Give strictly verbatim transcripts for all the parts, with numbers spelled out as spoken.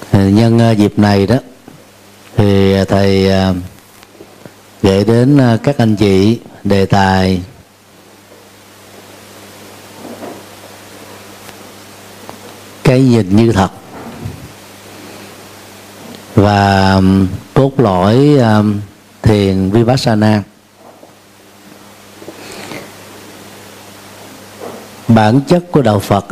Nhân dịp này đó thì thầy gửi đến các anh chị đề tài cái nhìn như thật, và cốt lõi thiền Vipassana. Bản chất của đạo Phật đó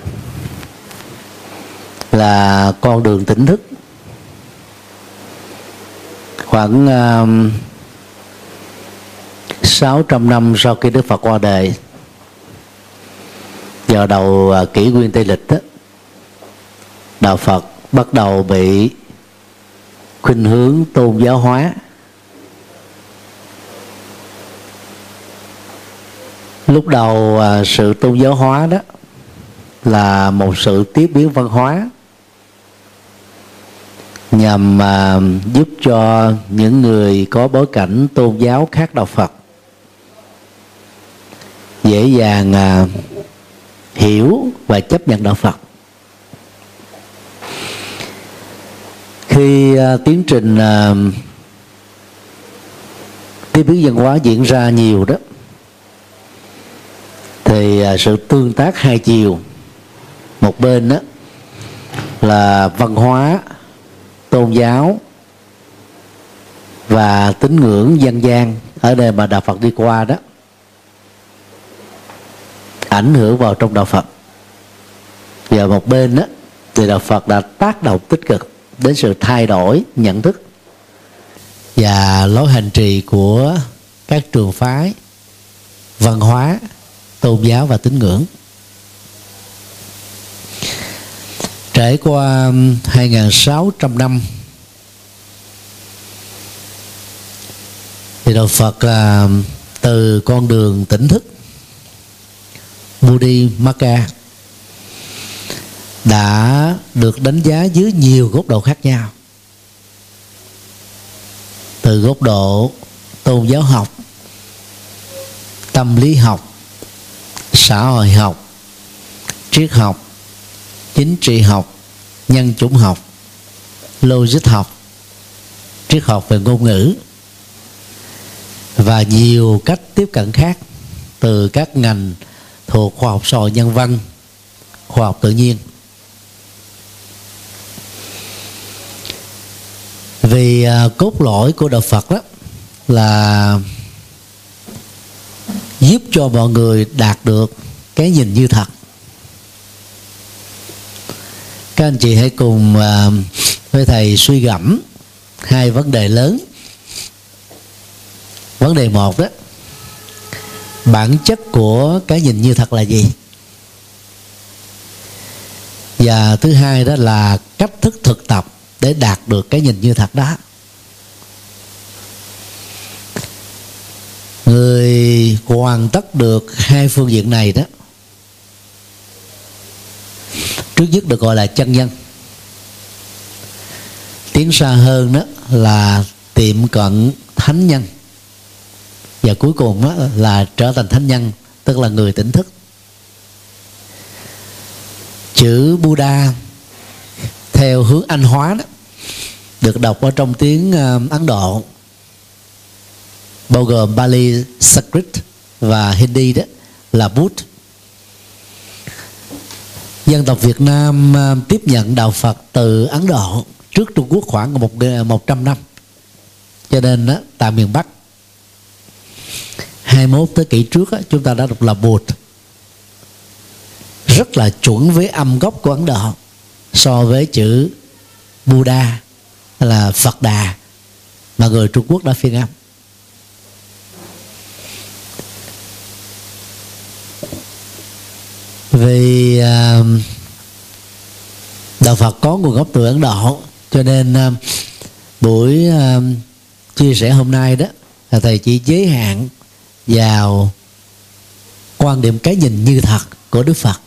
là con đường tỉnh thức. Khoảng uh, sáu trăm năm sau khi Đức Phật qua đời, vào đầu uh, kỷ nguyên Tây Lịch đó, đạo Phật bắt đầu bị khuynh hướng tôn giáo hóa. Lúc đầu uh, sự tôn giáo hóa đó là một sự tiếp biến văn hóa nhằm uh, giúp cho những người có bối cảnh tôn giáo khác đạo Phật dễ dàng uh, hiểu và chấp nhận đạo Phật. Khi uh, tiến trình uh, tiếp biến văn hóa diễn ra nhiều đó, thì uh, sự tương tác hai chiều, một bên đó là văn hóa, tôn giáo và tín ngưỡng dân gian ở đây mà đạo Phật đi qua đó, ảnh hưởng vào trong đạo Phật. Và một bên đó thì đạo Phật đã tác động tích cực đến sự thay đổi nhận thức và lối hành trì của các trường phái văn hóa, tôn giáo và tín ngưỡng. Trải qua hai nghìn sáu trăm năm thì đạo Phật là từ con đường tỉnh thức Buddhimagga đã được đánh giá dưới nhiều góc độ khác nhau, từ góc độ tôn giáo học, tâm lý học, xã hội học, triết học, chính trị học, nhân chủng học, logic học, triết học về ngôn ngữ và nhiều cách tiếp cận khác từ các ngành thuộc khoa học xã hội nhân văn, khoa học tự nhiên. Vì uh, cốt lõi của đạo Phật đó là giúp cho mọi người đạt được cái nhìn như thật. Các anh chị hãy cùng uh, với thầy suy gẫm hai vấn đề lớn. Vấn đề một đó, bản chất của cái nhìn như thật là gì? Và thứ hai đó là cách thức thực tập để đạt được cái nhìn như thật đó. Người hoàn tất được hai phương diện này đó, trước nhất được gọi là chân nhân. Tiến xa hơn đó là tiệm cận thánh nhân. Và cuối cùng đó là trở thành thánh nhân, tức là người tỉnh thức. Chữ Buddha theo hướng Anh hóa đó được đọc ở trong tiếng Ấn Độ, bao gồm Pali, Sanskrit và Hindi đó là Bút. Dân tộc Việt Nam tiếp nhận đạo Phật từ Ấn Độ trước Trung Quốc khoảng một một trăm năm, cho nên đó, tại miền Bắc hai mươi mốt thế kỷ trước đó, chúng ta đã đọc là Bụt, rất là chuẩn với âm gốc của Ấn Độ so với chữ Buddha là Phật Đà mà người Trung Quốc đã phiên âm. Vì uh, đạo Phật có nguồn gốc từ Ấn Độ, cho nên uh, buổi uh, chia sẻ hôm nay đó là thầy chỉ giới hạn vào quan điểm cái nhìn như thật của Đức Phật.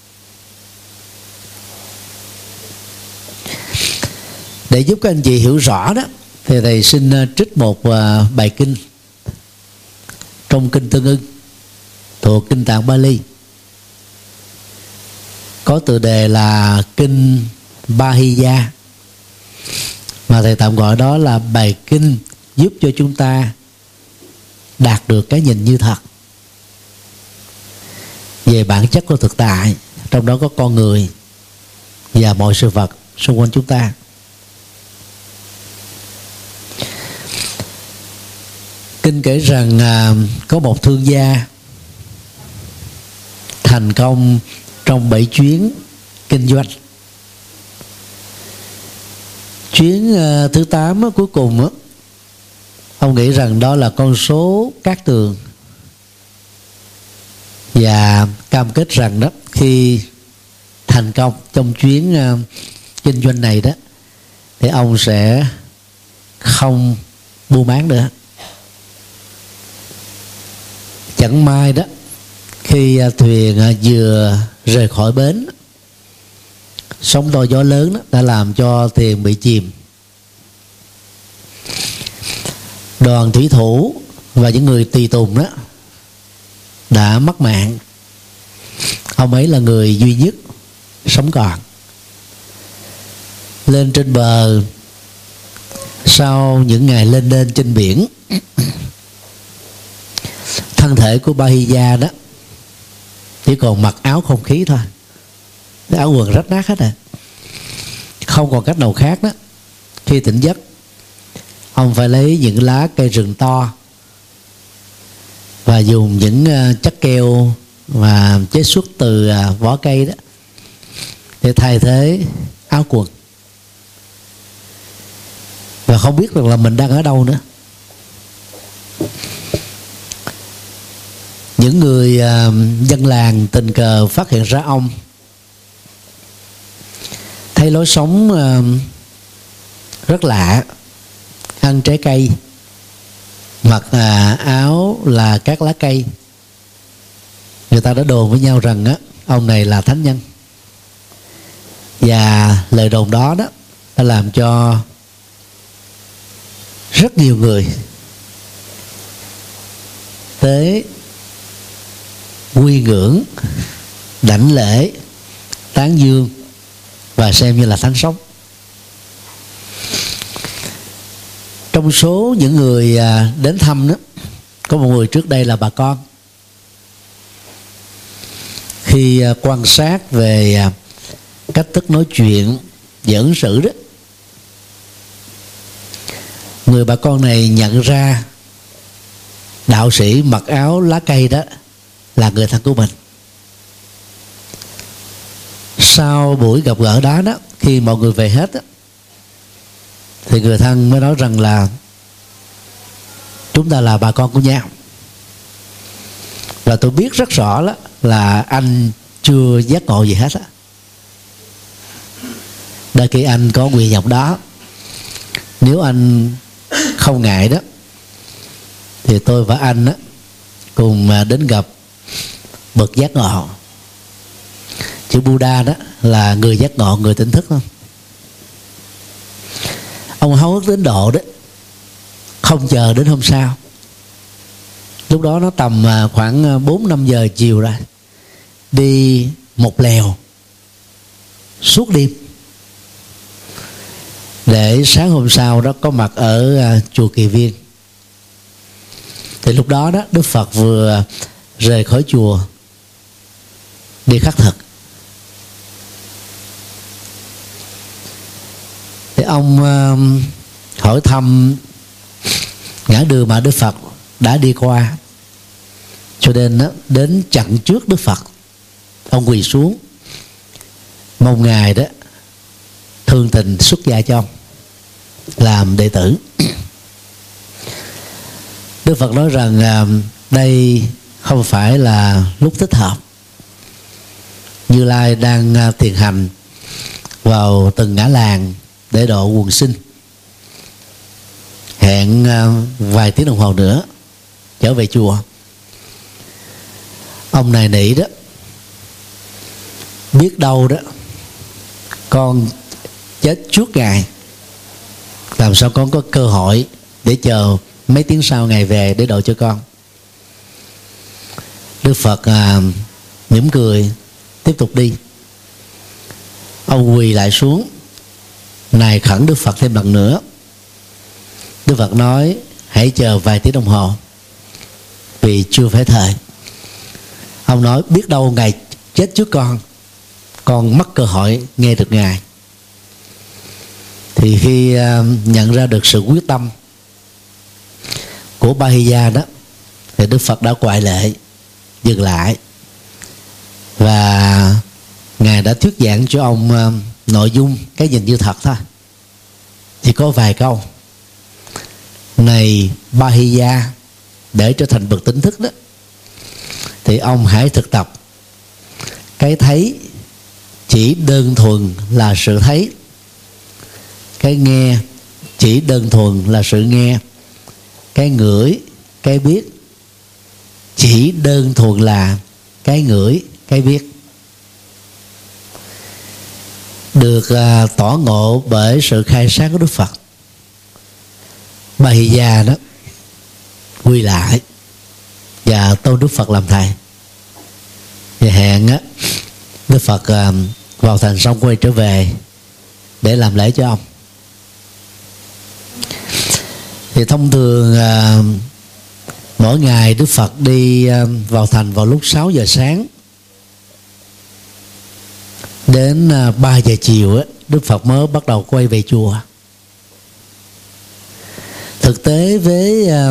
Để giúp các anh chị hiểu rõ đó, thì thầy xin trích một uh, bài kinh trong kinh Tương Ưng thuộc kinh tạng Bali, có tựa đề là kinh Bahiya, mà thầy tạm gọi đó là bài kinh giúp cho chúng ta đạt được cái nhìn như thật về bản chất của thực tại, trong đó có con người và mọi sự vật xung quanh chúng ta. Kinh kể rằng à, có một thương gia thành công trong bảy chuyến kinh doanh. Chuyến uh, thứ tám á, cuối cùng á, ông nghĩ rằng đó là con số cát tường, và cam kết rằng đó khi thành công trong chuyến uh, kinh doanh này đó thì ông sẽ không buôn bán nữa. Chẳng may đó, khi uh, thuyền uh, vừa rời khỏi bến, sóng to gió lớn đó đã làm cho thuyền bị chìm. Đoàn thủy thủ và những người tùy tùng đó đã mất mạng. Ông ấy là người duy nhất sống còn. Lên trên bờ, sau những ngày lên đên trên biển, thân thể của Bahiya đó chỉ còn mặc áo không khí thôi, cái áo quần rách nát hết rồi, không còn cách nào khác đó. Khi tỉnh giấc, ông phải lấy những lá cây rừng to và dùng những chất keo mà chế xuất từ vỏ cây đó để thay thế áo quần, và không biết được là mình đang ở đâu nữa. Những người dân làng tình cờ phát hiện ra ông, thấy lối sống rất lạ, ăn trái cây, mặc áo là các lá cây. Người ta đã đồn với nhau rằng á, ông này là thánh nhân, và lời đồn đó đó đã làm cho rất nhiều người tới quy ngưỡng, đảnh lễ, tán dương và xem như là thánh sống. Trong số những người đến thăm đó, có một người trước đây là bà con. Khi quan sát về cách thức nói chuyện và ứng xử đó, người bà con này nhận ra đạo sĩ mặc áo lá cây đó là người thân của mình. Sau buổi gặp gỡ đó đó, khi mọi người về hết đó, thì người thân mới nói rằng là chúng ta là bà con của nhau. Và tôi biết rất rõ đó là anh chưa giác ngộ gì hết á. Đôi khi anh có nguyện vọng đó, nếu anh không ngại đó, thì tôi và anh đó cùng đến gặp bậc giác ngộ. Chữ Buddha đó là người giác ngộ, người tỉnh thức không? Ông háo hức đến độ đó không chờ đến hôm sau. Lúc đó nó tầm khoảng bốn năm giờ chiều rồi, đi một lèo suốt đêm để sáng hôm sau đó có mặt ở chùa Kỳ Viên. Thì lúc đó đó Đức Phật vừa rời khỏi chùa đi khắc thực. Thì ông uh, hỏi thăm ngã đường mà Đức Phật đã đi qua, cho nên đó, đến chặn trước Đức Phật. Ông quỳ xuống mong Ngài đó thương tình xuất gia cho ông làm đệ tử. Đức Phật nói rằng uh, đây không phải là lúc thích hợp. Như Lai đang uh, thiền hành vào từng ngã làng để độ quần sinh. Hẹn uh, vài tiếng đồng hồ nữa trở về chùa. Ông này nỉ đó, biết đâu đó con chết trước Ngài, làm sao con có cơ hội để chờ mấy tiếng sau Ngài về để độ cho con. Đức Phật à, mỉm cười tiếp tục đi. Ông quỳ lại xuống nài khẩn Đức Phật thêm lần nữa. Đức Phật nói hãy chờ vài tiếng đồng hồ vì chưa phải thời. Ông nói biết đâu Ngài chết trước con, con mất cơ hội nghe được Ngài. Thì khi uh, nhận ra được sự quyết tâm của Bahiya đó, thì Đức Phật đã ngoại lệ, dừng lại, và Ngài đã thuyết giảng cho ông uh, nội dung cái nhìn như thật thôi, chỉ có vài câu. Này Bahiya, để trở thành bậc tỉnh thức đó, thì ông hãy thực tập cái thấy chỉ đơn thuần là sự thấy, cái nghe chỉ đơn thuần là sự nghe, cái ngửi, cái biết chỉ đơn thuần là cái ngửi, cái biết. Được à, tỏ ngộ bởi sự khai sáng của Đức Phật, Bahiya đó quy lại và tôn Đức Phật làm thầy. Và hẹn á, Đức Phật à, vào thành xong quay trở về để làm lễ cho ông. Thì thông thường à, mỗi ngày Đức Phật đi à, vào thành vào lúc sáu giờ sáng, đến à, ba giờ chiều á, Đức Phật mới bắt đầu quay về chùa. Thực tế với à,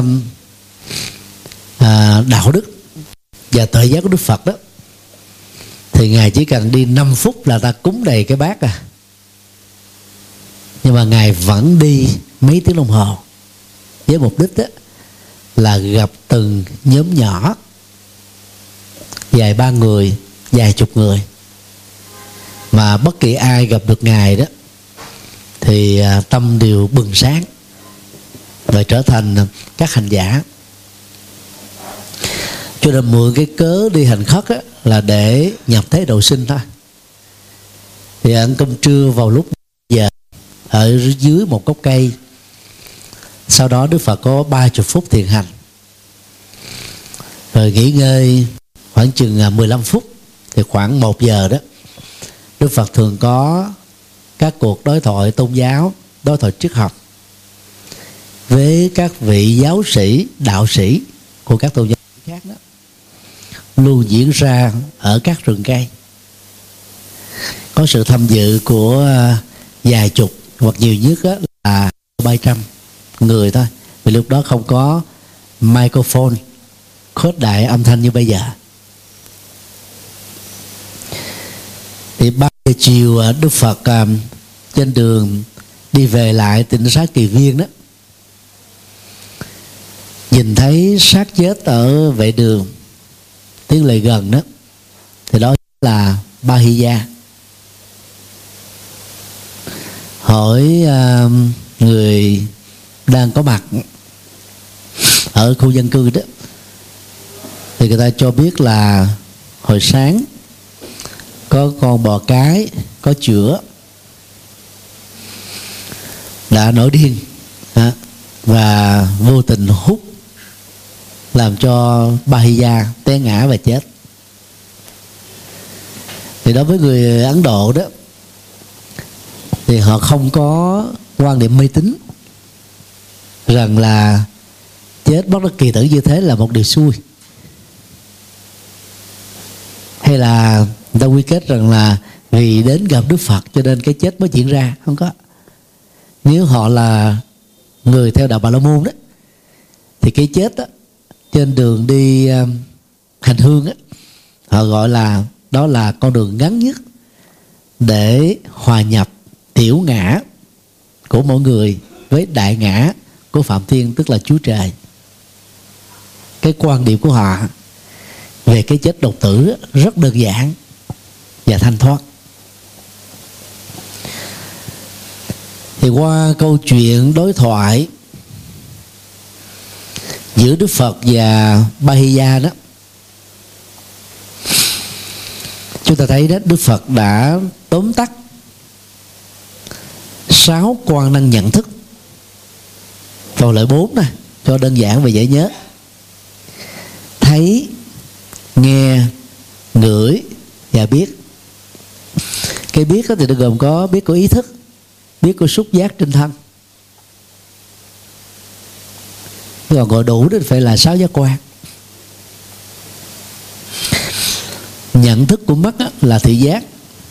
à, đạo đức và tự giác của Đức Phật đó, thì Ngài chỉ cần đi năm phút là ta cúng đầy cái bát à. Nhưng mà Ngài vẫn đi mấy tiếng đồng hồ, với mục đích đó là gặp từng nhóm nhỏ, vài ba người, vài chục người, mà bất kỳ ai gặp được Ngài đó thì à, tâm đều bừng sáng và trở thành các hành giả. Cho nên mượn cái cớ đi hành khất á, là để nhập thế độ sinh thôi. Thì ăn cơm trưa vào lúc giờ ở dưới một gốc cây. Sau đó Đức Phật có ba mươi phút thiền hành, rồi nghỉ ngơi khoảng chừng mười lăm phút. Thì khoảng một giờ đó, Đức Phật thường có các cuộc đối thoại tôn giáo, đối thoại triết học với các vị giáo sĩ, đạo sĩ của các tôn giáo khác đó, luôn diễn ra ở các rừng cây. Có sự tham dự của vài chục hoặc nhiều nhất là ba trăm người thôi, vì lúc đó không có microphone khuếch đại âm thanh như bây giờ. Thì ba giờ chiều Đức Phật trên đường đi về lại tỉnh xá Kỳ Viên đó, nhìn thấy xác chết ở vệ đường tiến lại gần đó, thì đó là Bahiya. Hỏi uh, người đang có mặt ở khu dân cư đó, thì người ta cho biết là hồi sáng có con bò cái có chữa đã nổi điên đó, và vô tình hút làm cho Bahiya té ngã và chết. Thì đối với người Ấn Độ đó, thì họ không có quan niệm mê tín rằng là chết bất đắc kỳ tử như thế là một điều xui, hay là người ta quy kết rằng là vì đến gặp Đức Phật cho nên cái chết mới diễn ra. Không có. Nếu họ là người theo đạo Bà La Môn đó, thì cái chết đó, trên đường đi uh, hành hương á, họ gọi là đó là con đường ngắn nhất để hòa nhập tiểu ngã của mỗi người với đại ngã của Phạm Thiên, tức là Chúa Trời. Cái quan điểm của họ về cái chết độc tử rất đơn giản và thanh thoát. Thì qua câu chuyện đối thoại giữa Đức Phật và Bahiya đó, chúng ta thấy đó, Đức Phật đã tóm tắt sáu quan năng nhận thức vào lợi bốn này, cho đơn giản và dễ nhớ. Thấy, nghe, ngửi và biết. Cái biết thì nó gồm có biết của ý thức, biết có xúc giác trên thân. Còn gọi đủ thì phải là sáu giác quan. Nhận thức của mắt là thị giác,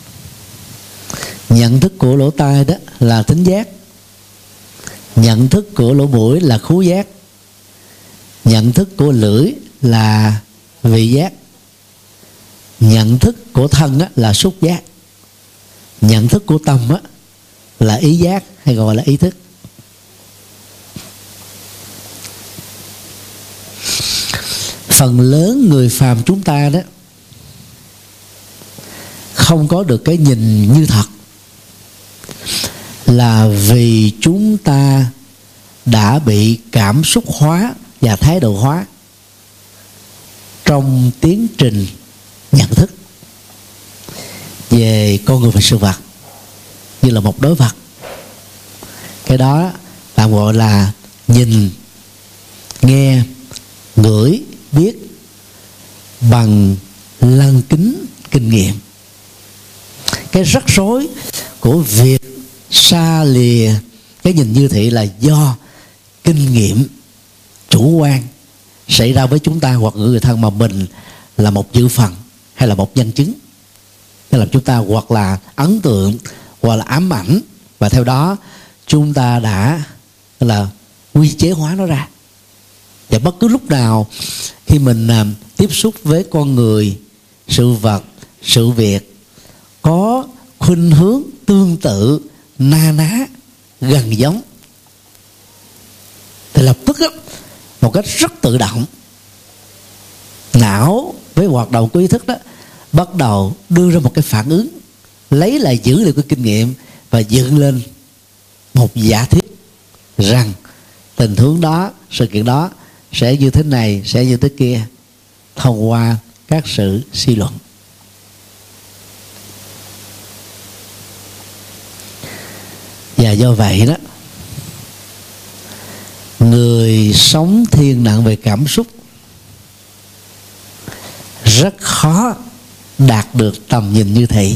nhận thức của lỗ tai đó là thính giác, nhận thức của lỗ mũi là khứu giác, nhận thức của lưỡi là vị giác, nhận thức của thân á, là xúc giác, nhận thức của tâm á, là ý giác hay gọi là ý thức. Phần lớn người phàm chúng ta đó không có được cái nhìn như thật, là vì chúng ta đã bị cảm xúc hóa và thái độ hóa trong tiến trình nhận thức về con người và sự vật như là một đối vật. Cái đó tạm gọi là nhìn, nghe, ngửi, biết bằng lăng kính kinh nghiệm. Cái rắc rối của việc xa lìa cái nhìn như thị là do kinh nghiệm chủ quan xảy ra với chúng ta hoặc người thân mà mình là một dự phần hay là một nhân chứng, nên làm chúng ta hoặc là ấn tượng hoặc là ám ảnh, và theo đó chúng ta đã là quy chế hóa nó ra. Và bất cứ lúc nào khi mình à, tiếp xúc với con người, sự vật, sự việc có khuynh hướng tương tự, na ná, gần giống, thì lập tức đó, một cách rất tự động, não với hoạt động của ý thức đó bắt đầu đưa ra một cái phản ứng, lấy lại dữ liệu của kinh nghiệm và dựng lên một giả thiết rằng tình huống đó, sự kiện đó sẽ như thế này, sẽ như thế kia, thông qua các sự suy luận. Và do vậy đó, người sống thiên nặng về cảm xúc rất khó đạt được tầm nhìn như thị.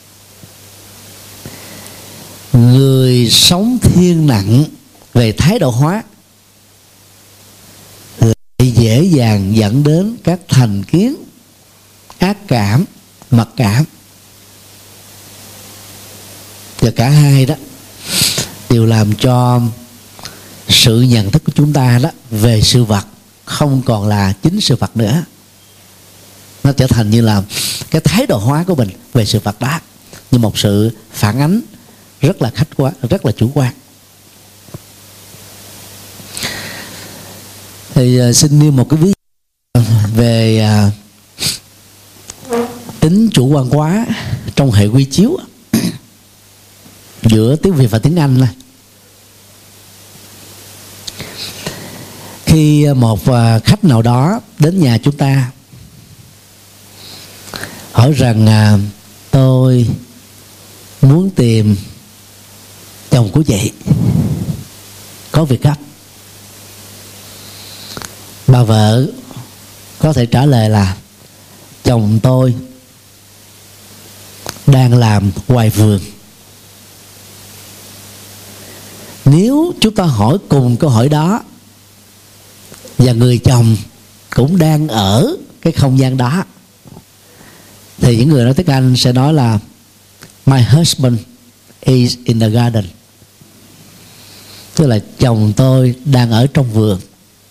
Người sống thiên nặng về thái độ hóa lại dễ dàng dẫn đến các thành kiến, ác cảm, mặc cảm. Và cả hai đó đều làm cho sự nhận thức của chúng ta đó về sự vật không còn là chính sự vật nữa. Nó trở thành như là cái thái độ hóa của mình về sự vật đó, như một sự phản ánh rất là khách quan, rất là chủ quan. Thì uh, xin nêu một cái ví dụ về uh, tính chủ quan quá trong hệ quy chiếu giữa tiếng Việt và tiếng Anh này. Khi một uh, khách nào đó đến nhà chúng ta hỏi rằng uh, tôi muốn tìm chồng của chị, có việc gấp, bà vợ có thể trả lời là chồng tôi đang làm ngoài vườn. Nếu chúng ta hỏi cùng câu hỏi đó và người chồng cũng đang ở cái không gian đó, thì những người nói tiếng Anh sẽ nói là my husband is in the garden, tức là chồng tôi đang ở trong vườn.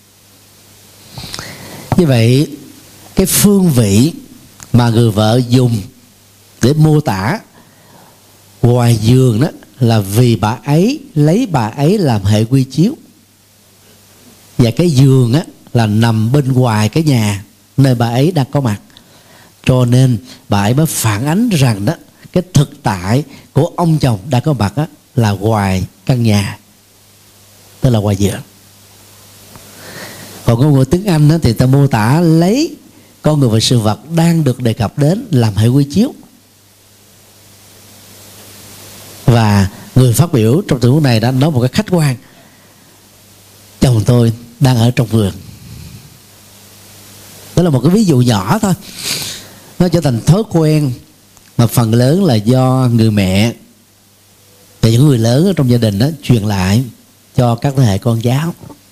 Như vậy cái phương vị mà người vợ dùng để mô tả ngoài giường đó là vì bà ấy lấy bà ấy làm hệ quy chiếu, và cái giường á là nằm bên ngoài cái nhà nơi bà ấy đang có mặt, cho nên bà ấy mới phản ánh rằng đó cái thực tại của ông chồng đang có mặt á là ngoài căn nhà, tức là ngoài giường. Còn ngôn ngữ tiếng Anh đó, thì ta mô tả lấy con người và sự vật đang được đề cập đến làm hệ quy chiếu, và người phát biểu trong tình huống này đã nói một cái khách quan: chồng tôi đang ở trong vườn. Đó là một cái ví dụ nhỏ thôi, nó trở thành thói quen mà phần lớn là do người mẹ Và những người lớn ở trong gia đình đó truyền lại cho các thế hệ con cháu.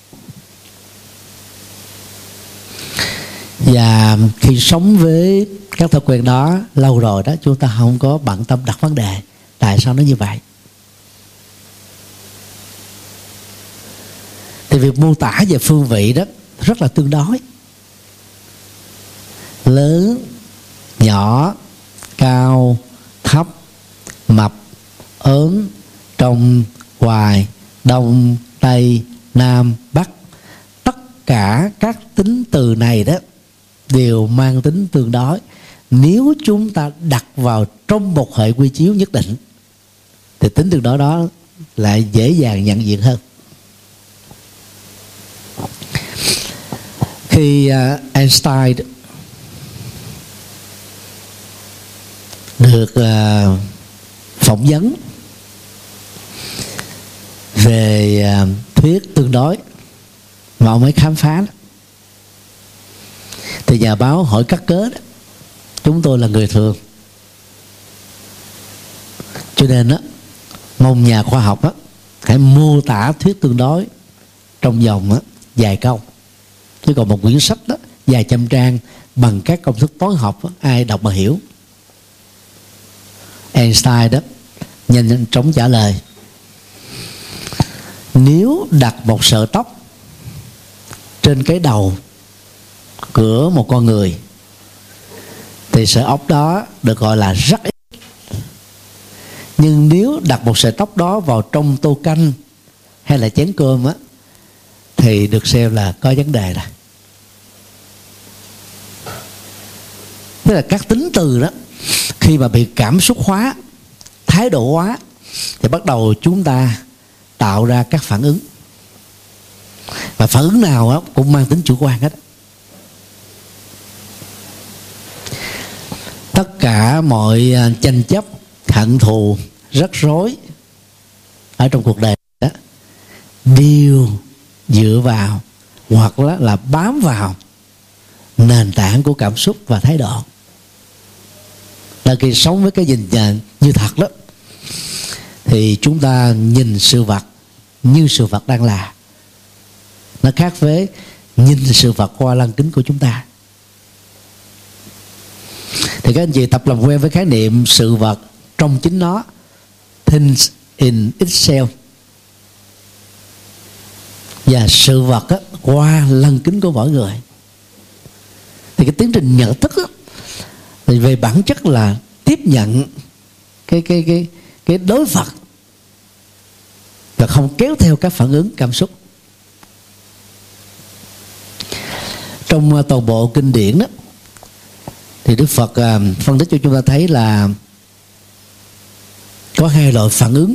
Và khi sống với các thói quen đó lâu rồi đó, chúng ta không có bận tâm đặt vấn đề tại sao nó như vậy. Thì việc mô tả về phương vị đó rất là tương đối. Lớn, nhỏ, cao, thấp, mập, ốm, trong, ngoài, đông, tây, nam, bắc. Tất cả các tính từ này đó đều mang tính tương đối. Nếu chúng ta đặt vào trong một hệ quy chiếu nhất định thì tính tương đối đó lại dễ dàng nhận diện hơn. Khi uh, Einstein được uh, phỏng vấn về uh, thuyết tương đối mà ông ấy khám phá đó, thì nhà báo hỏi cắt cớ đó: chúng tôi là người thường, cho nên đó mong nhà khoa học đó hãy mô tả thuyết tương đối trong vòng đó, vài câu, chứ còn một quyển sách đó vài trăm trang bằng các công thức toán học đó, ai đọc mà hiểu. Einstein đó nhanh nhanh chóng trả lời: nếu đặt một sợi tóc trên cái đầu của một con người thì sợi ốc đó được gọi là rất ít. Nhưng nếu đặt một sợi tóc đó vào trong tô canh hay là chén cơm á thì được xem là có vấn đề rồi. Tức là các tính từ đó khi mà bị cảm xúc hóa, thái độ hóa thì bắt đầu chúng ta tạo ra các phản ứng. Và phản ứng nào đó cũng mang tính chủ quan hết. Tất cả mọi tranh chấp, hận thù, rắc rối ở trong cuộc đời đó đều dựa vào hoặc là, là bám vào nền tảng của cảm xúc và thái độ. Là khi sống với cái nhìn như thật đó thì chúng ta nhìn sự vật như sự vật đang là. Nó khác với nhìn sự vật qua lăng kính của chúng ta. Thì các anh chị tập làm quen với khái niệm sự vật trong chính nó, things in itself, và sự vật á, qua lăng kính của mỗi người. Thì cái tiến trình nhận thức á, thì về bản chất là tiếp nhận cái cái cái cái đối vật và không kéo theo các phản ứng cảm xúc. Trong toàn bộ kinh điển đó thì Đức Phật uh, phân tích cho chúng ta thấy là có hai loại phản ứng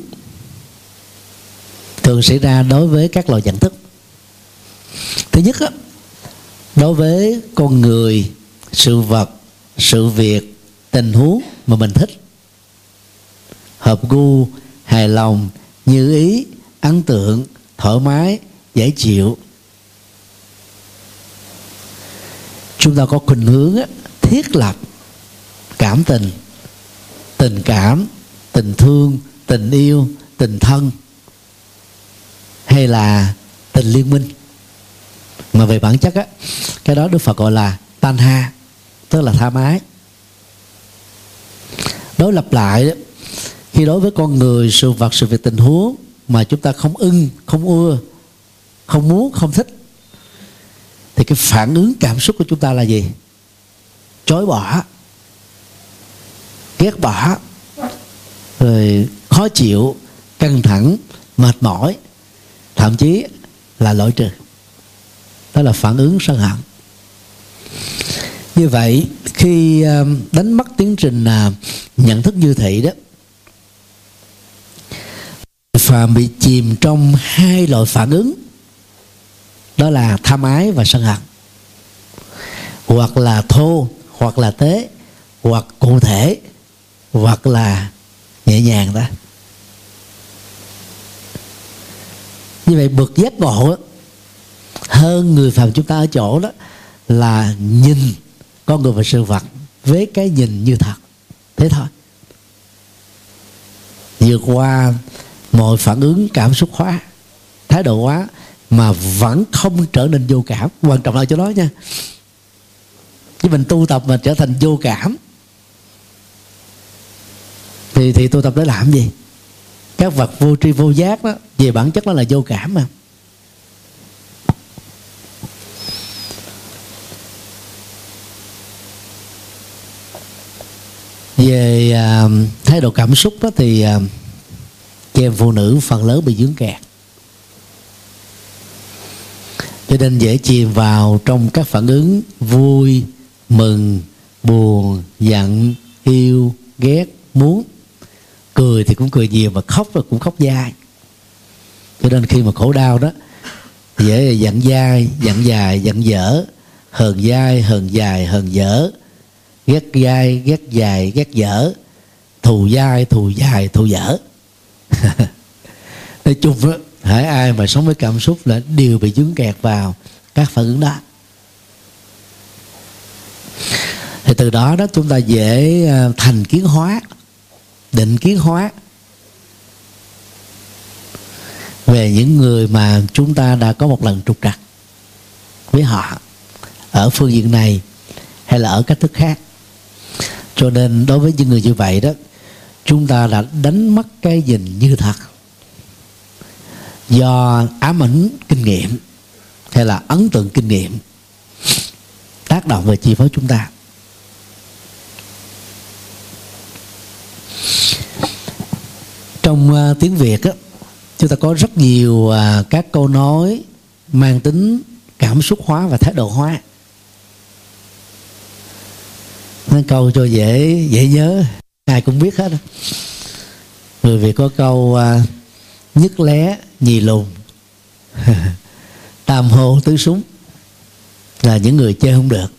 thường xảy ra đối với các loại nhận thức. Thứ nhất đó, đối với con người, sự vật, sự việc, tình huống mà mình thích, hợp gu, hài lòng, như ý, ấn tượng, thoải mái, dễ chịu, chúng ta có khuynh hướng á, thiết lập cảm tình, tình cảm, tình thương, tình yêu, tình thân hay là tình liên minh. Mà về bản chất á, cái đó Đức Phật gọi là tanha, tức là tham ái. Đối lập lại đó, khi đối với con người, sự vật, sự việc, tình huống mà chúng ta không ưng, không ưa, không muốn, không thích, thì cái phản ứng cảm xúc của chúng ta là gì? Chối bỏ, ghét bỏ, rồi khó chịu, căng thẳng, mệt mỏi, thậm chí là loại trừ. Đó là phản ứng sân hận. Như vậy khi đánh mất tiến trình nhận thức như thị đó, phàm bị chìm trong hai loại phản ứng, đó là tham ái và sân hận, hoặc là thô, hoặc là tế, hoặc cụ thể, hoặc là nhẹ nhàng đó. Như vậy bậc giác ngộ hơn người phàm chúng ta ở chỗ đó là nhìn con người và sự vật với cái nhìn như thật. Thế thôi, vượt qua mọi phản ứng cảm xúc hóa, thái độ hóa, mà vẫn không trở nên vô cảm. Quan trọng là chỗ đó nha. Chứ mình tu tập mà trở thành vô cảm thì thì tu tập để làm gì? Các vật vô tri vô giác đó, về bản chất nó là vô cảm mà. Về à, thái độ cảm xúc đó thì à, chị em phụ nữ phần lớn bị dướng kẹt, cho nên dễ chìm vào trong các phản ứng vui, mừng, buồn, giận, yêu, ghét, muốn. Cười thì cũng cười nhiều, mà khóc rồi cũng khóc dai. Cho nên khi mà khổ đau đó, dễ giận dai, giận dài, giận dở, hờn dai, hờn dài, hờn dở, ghét dai, ghét dài, ghét dở, thù dai, thù dài, thù dở. Nói chung đó, hãy ai mà sống với cảm xúc là đều bị dướng kẹt vào các phản ứng đó. Thì từ đó đó chúng ta dễ thành kiến hóa, định kiến hóa về những người mà chúng ta đã có một lần trục trặc với họ ở phương diện này hay là ở cách thức khác. Cho nên đối với những người như vậy đó, chúng ta đã đánh mất cái nhìn như thật do ám ảnh kinh nghiệm hay là ấn tượng kinh nghiệm tác động và chi phối chúng ta. Trong uh, tiếng Việt á, chúng ta có rất nhiều uh, các câu nói mang tính cảm xúc hóa và thái độ hóa. Nói câu cho dễ dễ nhớ, ai cũng biết hết. Người Việt có câu uh, nhất lé nhì lùn, tam hô tứ súng, là những người chơi không được.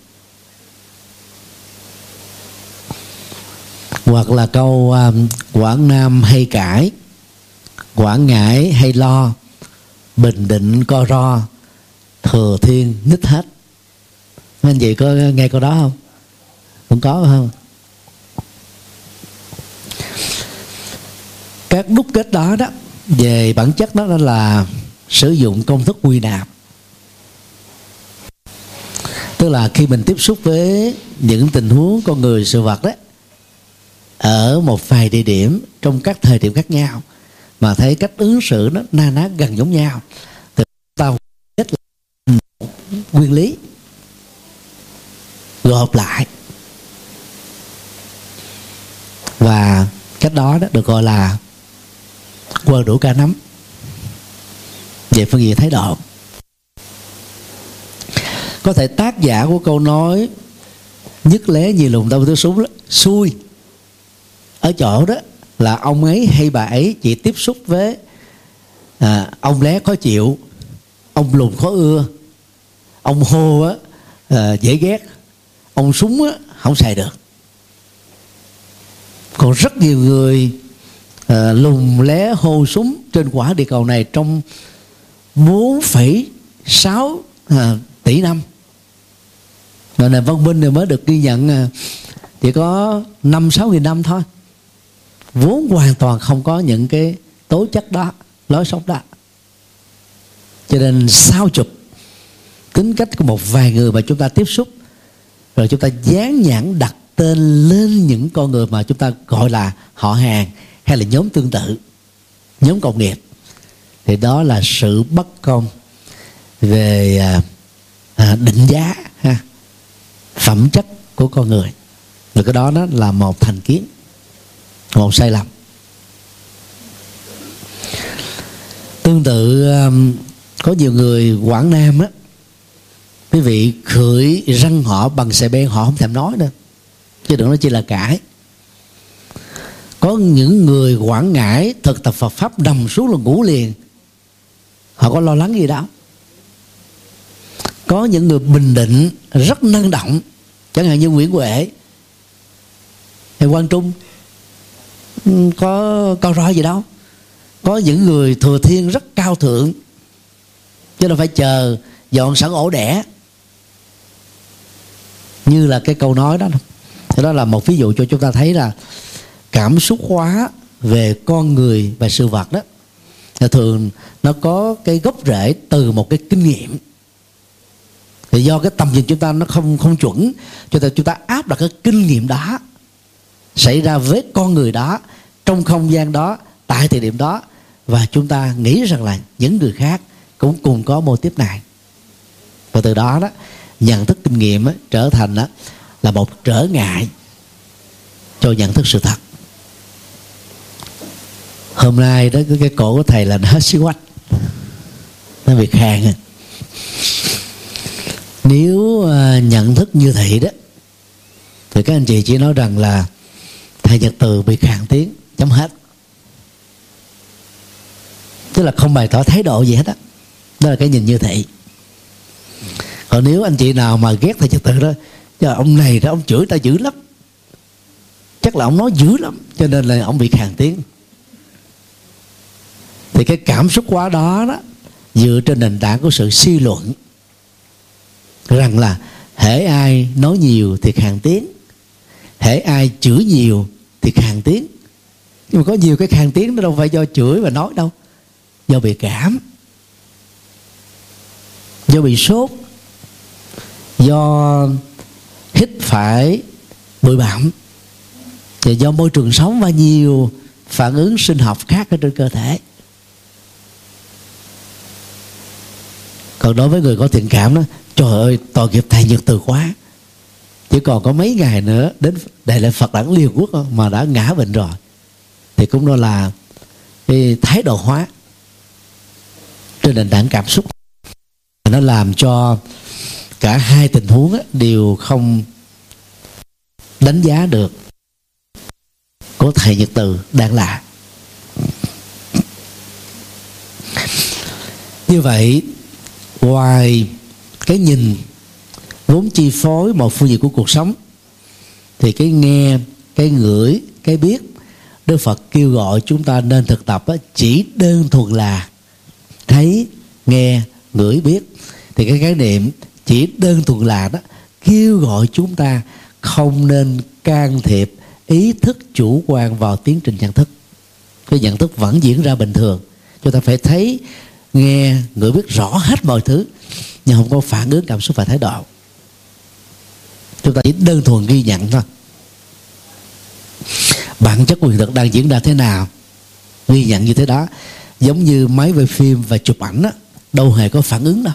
Hoặc là câu um, Quảng Nam hay cãi, Quảng Ngãi hay lo, Bình Định co ro, Thừa Thiên nít hết. Mấy anh chị có nghe câu đó không? Cũng có phải không? Các đúc kết đó đó, về bản chất đó, đó là sử dụng công thức quy nạp. Tức là khi mình tiếp xúc với những tình huống con người sự vật đó, ở một vài địa điểm trong các thời điểm khác nhau, mà thấy cách ứng xử nó na ná gần giống nhau, thì ta kết là một nguyên lý gộp lại, và cách đó, đó được gọi là quơ đủ cả nắm về phương diện thái độ. Có thể tác giả của câu nói nhất lé nhì lùn tam tứ súng xui ở chỗ đó là ông ấy hay bà ấy chỉ tiếp xúc với à, ông lé khó chịu, ông lùn khó ưa, ông hô á à, dễ ghét, ông súng á không xài được. Còn rất nhiều người à, lùn lé hô súng trên quả địa cầu này trong bốn phẩy sáu à, tỷ năm. Rồi nền văn minh này mới được ghi nhận à, chỉ có năm sáu nghìn năm thôi, vốn hoàn toàn không có những cái tố chất đó, lối sống đó. Cho nên sao chụp tính cách của một vài người mà chúng ta tiếp xúc, rồi chúng ta dán nhãn đặt tên lên những con người mà chúng ta gọi là họ hàng hay là nhóm tương tự, nhóm cộng nghiệp, thì đó là sự bất công về à, định giá ha, phẩm chất của con người. Rồi cái đó đó là một thành kiến, một sai lầm. Tương tự có nhiều người Quảng Nam á, quý vị khửi răng họ bằng xà beng họ không thèm nói nữa, chứ đừng nói chỉ là cãi. Có những người Quảng Ngãi thực tập Phật pháp nằm xuống là ngủ liền, họ có lo lắng gì đâu. Có những người Bình Định rất năng động, chẳng hạn như Nguyễn Huệ hay Quang Trung, có câu rõ gì đâu. Có những người Thừa Thiên rất cao thượng, chứ đâu phải chờ dọn sẵn ổ đẻ như là cái câu nói đó. Thì đó là một ví dụ cho chúng ta thấy là cảm xúc hóa về con người và sự vật đó thường nó có cái gốc rễ từ một cái kinh nghiệm. Thì do cái tầm nhìn chúng ta nó không không chuẩn, cho nên chúng ta áp đặt cái kinh nghiệm đó xảy ra với con người đó, trong không gian đó, tại thời điểm đó, và chúng ta nghĩ rằng là những người khác cũng cùng có mô típ này. Và từ đó đó nhận thức kinh nghiệm đó, trở thành đó, là một trở ngại cho nhận thức sự thật. Hôm nay đó cái cổ của thầy là nó hết xíu quách, nó bị khàn. Nếu uh, nhận thức như thị đó thì các anh chị chỉ nói rằng là thầy Nhật Từ bị khàn tiếng, chấm hết. Tức là không bày tỏ thái độ gì hết á. Đó. đó là cái nhìn như thị. Còn nếu anh chị nào mà ghét thầy Nhật Từ đó, chứ ông này đó ông chửi ta dữ lắm, chắc là ông nói dữ lắm, cho nên là ông bị khàn tiếng. Thì cái cảm xúc quá đó đó dựa trên nền tảng của sự suy luận rằng là hễ ai nói nhiều thì khàn tiếng, hễ ai chửi nhiều thì khàn tiếng. Nhưng mà có nhiều cái khàn tiếng nó đâu phải do chửi và nói đâu, do bị cảm, do bị sốt, do hít phải bụi bặm, và do môi trường sống và nhiều phản ứng sinh học khác ở trên cơ thể. Còn đối với người có thiện cảm đó, trời ơi tội nghiệp thầy Nhật Từ quá, chỉ còn có mấy ngày nữa đến Đại lễ Phật đản Liên Quốc mà đã ngã bệnh rồi, thì cũng đó là cái thái độ hóa trên nền tảng cảm xúc. Nó làm cho cả hai tình huống đều không đánh giá được của thầy Nhật Từ đang là. Như vậy, ngoài cái nhìn vốn chi phối một phương diện của cuộc sống, thì cái nghe, cái ngửi, cái biết, Đức Phật kêu gọi chúng ta nên thực tập chỉ đơn thuần là thấy, nghe, ngửi, biết. Thì cái khái niệm chỉ đơn thuần là đó kêu gọi chúng ta không nên can thiệp ý thức chủ quan vào tiến trình nhận thức. Cái nhận thức vẫn diễn ra bình thường, chúng ta phải thấy, nghe, ngửi, biết rõ hết mọi thứ, nhưng không có phản ứng cảm xúc và thái độ. Chúng ta chỉ đơn thuần ghi nhận thôi. Bản chất quyền lực đang diễn ra thế nào, ghi nhận như thế đó. Giống như máy quay phim và chụp ảnh á, đâu hề có phản ứng đâu.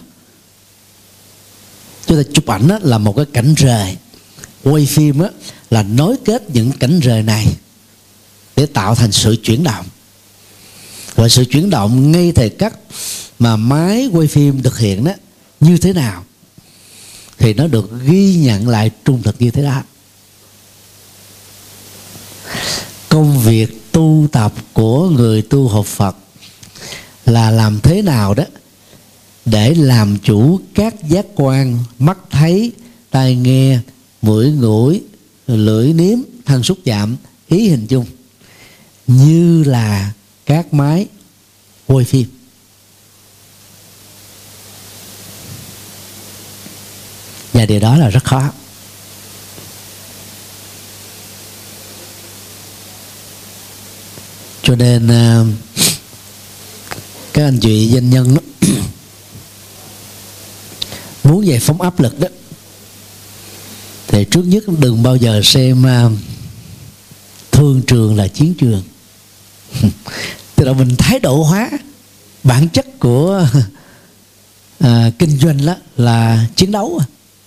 Chúng ta chụp ảnh á, là một cái cảnh rời, quay phim á, là nối kết những cảnh rời này để tạo thành sự chuyển động. Và sự chuyển động ngay thời khắc mà máy quay phim thực hiện đó như thế nào thì nó được ghi nhận lại trung thực như thế đó. Công việc tu tập của người tu học Phật là làm thế nào đó để làm chủ các giác quan mắt thấy, tai nghe, mũi ngửi, lưỡi nếm, thân xúc chạm, ý hình dung, như là các máy quay phim. Và điều đó là rất khó. Cho nên các anh chị doanh nhân đó, muốn giải phóng áp lực đó, thì trước nhất đừng bao giờ xem thương trường là chiến trường. Tức là mình thái độ hóa bản chất của à, kinh doanh đó là chiến đấu.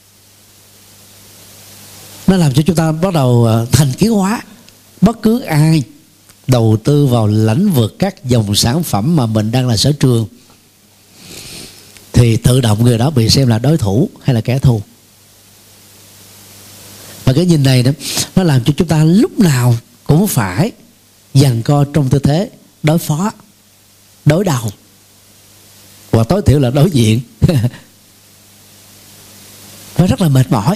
Nó làm cho chúng ta bắt đầu thành kiến hóa. Bất cứ ai đầu tư vào lĩnh vực các dòng sản phẩm mà mình đang là sở trường thì tự động người đó bị xem là đối thủ hay là kẻ thù. Và cái nhìn này đó, nó làm cho chúng ta lúc nào cũng phải giằng co trong tư thế đối phó, đối đầu, hoặc tối thiểu là đối diện. Nó rất là mệt mỏi.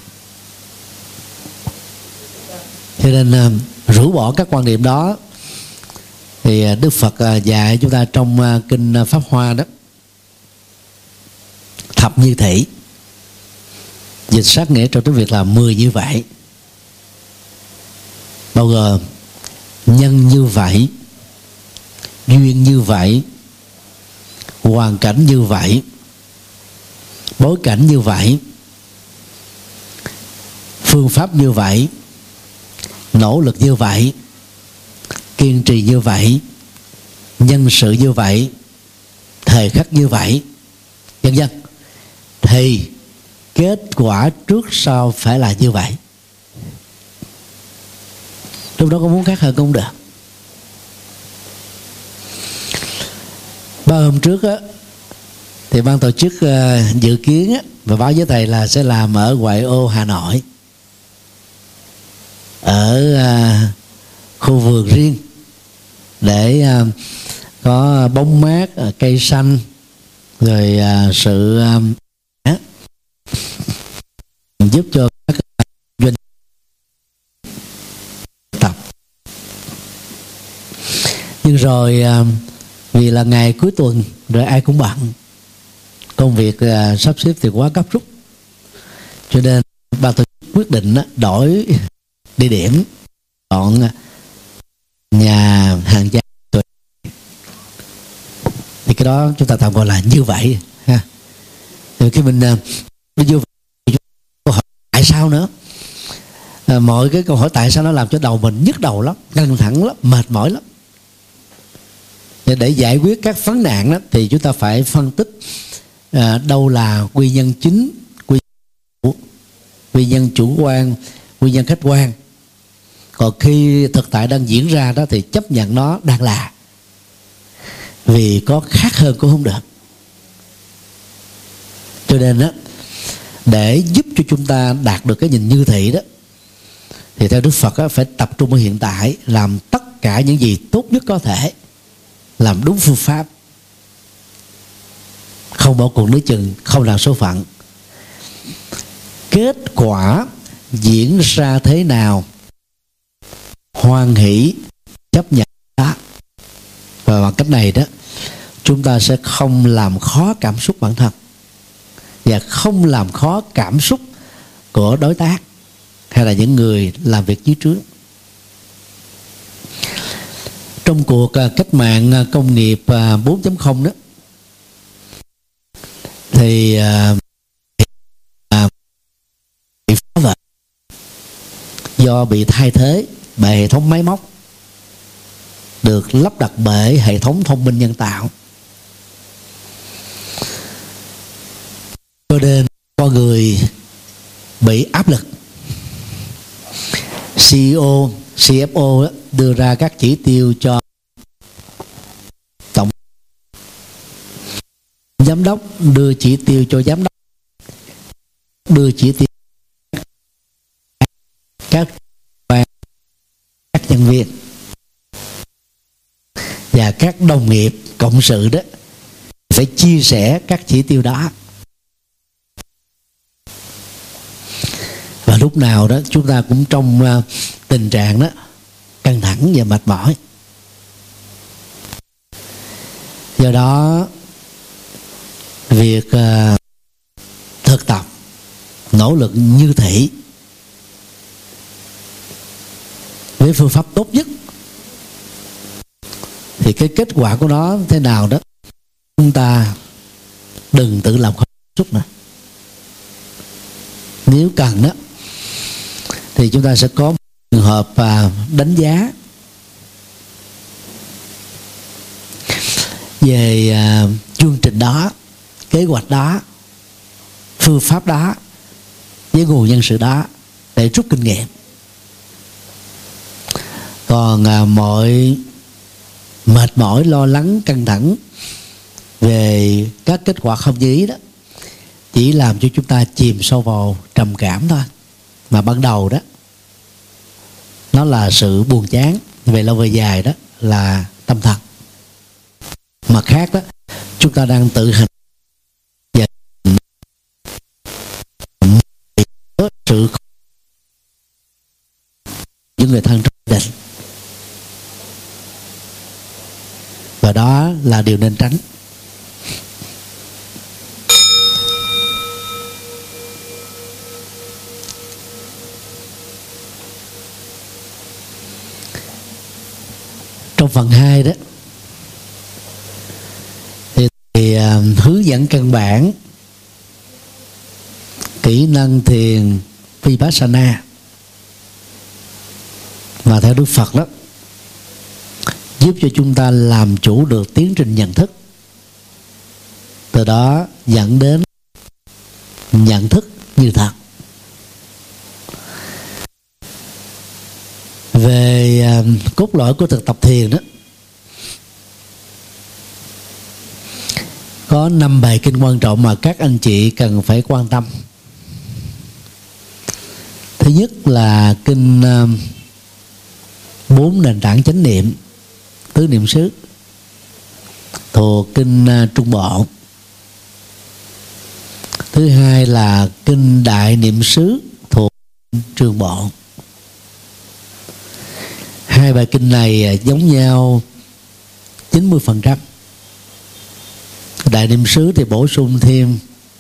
Cho nên rũ bỏ các quan niệm đó, thì Đức Phật dạy chúng ta trong kinh Pháp Hoa đó, thập như thị, dịch sát nghĩa trong tiếng Việt là mười như vậy, bao gồm nhân như vậy, duyên như vậy, hoàn cảnh như vậy, bối cảnh như vậy, phương pháp như vậy, nỗ lực như vậy, kiên trì như vậy, nhân sự như vậy, thời khắc như vậy, vân vân, thì kết quả trước sau phải là như vậy. Lúc đó có muốn khác hơn cũng được. Ba hôm trước á, thì ban tổ chức uh, dự kiến á, và báo với thầy là sẽ làm ở ngoại ô Hà Nội, ở uh, khu vườn riêng, để uh, có bóng mát, uh, cây xanh, rồi uh, sự uh, giúp cho các doanh tập. Nhưng rồi uh, vì là ngày cuối tuần, rồi ai cũng bận, công việc uh, sắp xếp thì quá gấp rút, cho nên ban tổ chức quyết định uh, đổi địa điểm, chọn uh, nhà hàng gia. Thì cái đó chúng ta tạm gọi là như vậy ha. Thì khi mình uh, như vậy, câu hỏi tại sao nữa, à, mọi cái câu hỏi tại sao nó làm cho đầu mình nhức đầu lắm, căng thẳng lắm, mệt mỏi lắm. Để giải quyết các vấn nạn đó, thì chúng ta phải phân tích à, đâu là nguyên nhân chính, nguyên nhân, nguyên nhân chủ quan, nguyên nhân khách quan. Còn khi thực tại đang diễn ra đó thì chấp nhận nó đang là, vì có khác hơn cũng không được. Cho nên đó, để giúp cho chúng ta đạt được cái nhìn như thị đó, thì theo Đức Phật đó, phải tập trung ở hiện tại, làm tất cả những gì tốt nhất có thể, làm đúng phương pháp, không bỏ cuộc nửa chừng, không làm số phận. Kết quả diễn ra thế nào, hoan hỷ chấp nhận đó. Và bằng cách này đó, chúng ta sẽ không làm khó cảm xúc bản thân, và không làm khó cảm xúc của đối tác hay là những người làm việc dưới trướng. Trong cuộc cách mạng công nghiệp bốn chấm không đó, thì bị phá vỡ do bị thay thế bởi hệ thống máy móc được lắp đặt bởi hệ thống thông minh nhân tạo. Cho nên con người bị áp lực. xê e ô, xê ép ô đưa ra các chỉ tiêu cho tổng giám đốc, đưa chỉ tiêu cho giám đốc, đưa chỉ tiêu các các nhân viên và các đồng nghiệp cộng sự đó phải chia sẻ các chỉ tiêu đó. Và lúc nào đó chúng ta cũng trong uh, tình trạng đó căng thẳng và mệt mỏi. Do đó việc uh, thực tập nỗ lực như thị với phương pháp tốt nhất, thì cái kết quả của nó thế nào đó chúng ta đừng tự làm khó xúc nữa. Nếu cần đó thì chúng ta sẽ có một trường hợp à, đánh giá về à, chương trình đó, kế hoạch đó, phương pháp đó, với nguồn nhân sự đó, để rút kinh nghiệm. Còn à, mọi mệt mỏi, lo lắng, căng thẳng về các kết quả không như ý đó chỉ làm cho chúng ta chìm sâu vào trầm cảm thôi. Mà ban đầu đó nó là sự buồn chán, về lâu về dài đó là tâm thần. Mặt khác đó, chúng ta đang tự hình và sự những người thân trong gia đình, và đó là điều nên tránh. Trong phần hai đó thì uh, hướng dẫn căn bản kỹ năng thiền Vipassana mà theo Đức Phật đó giúp cho chúng ta làm chủ được tiến trình nhận thức, từ đó dẫn đến nhận thức như thật. Về uh, cốt lõi của thực tập thiền đó, có năm bài kinh quan trọng mà các anh chị cần phải quan tâm. Thứ nhất là kinh uh, bốn nền tảng chánh niệm tứ niệm xứ thuộc kinh uh, Trung Bộ. Thứ hai là kinh Đại Niệm xứ thuộc Trường Bộ. Hai bài kinh này giống nhau chín mươi phần trăm. Đại Niệm xứ thì bổ sung thêm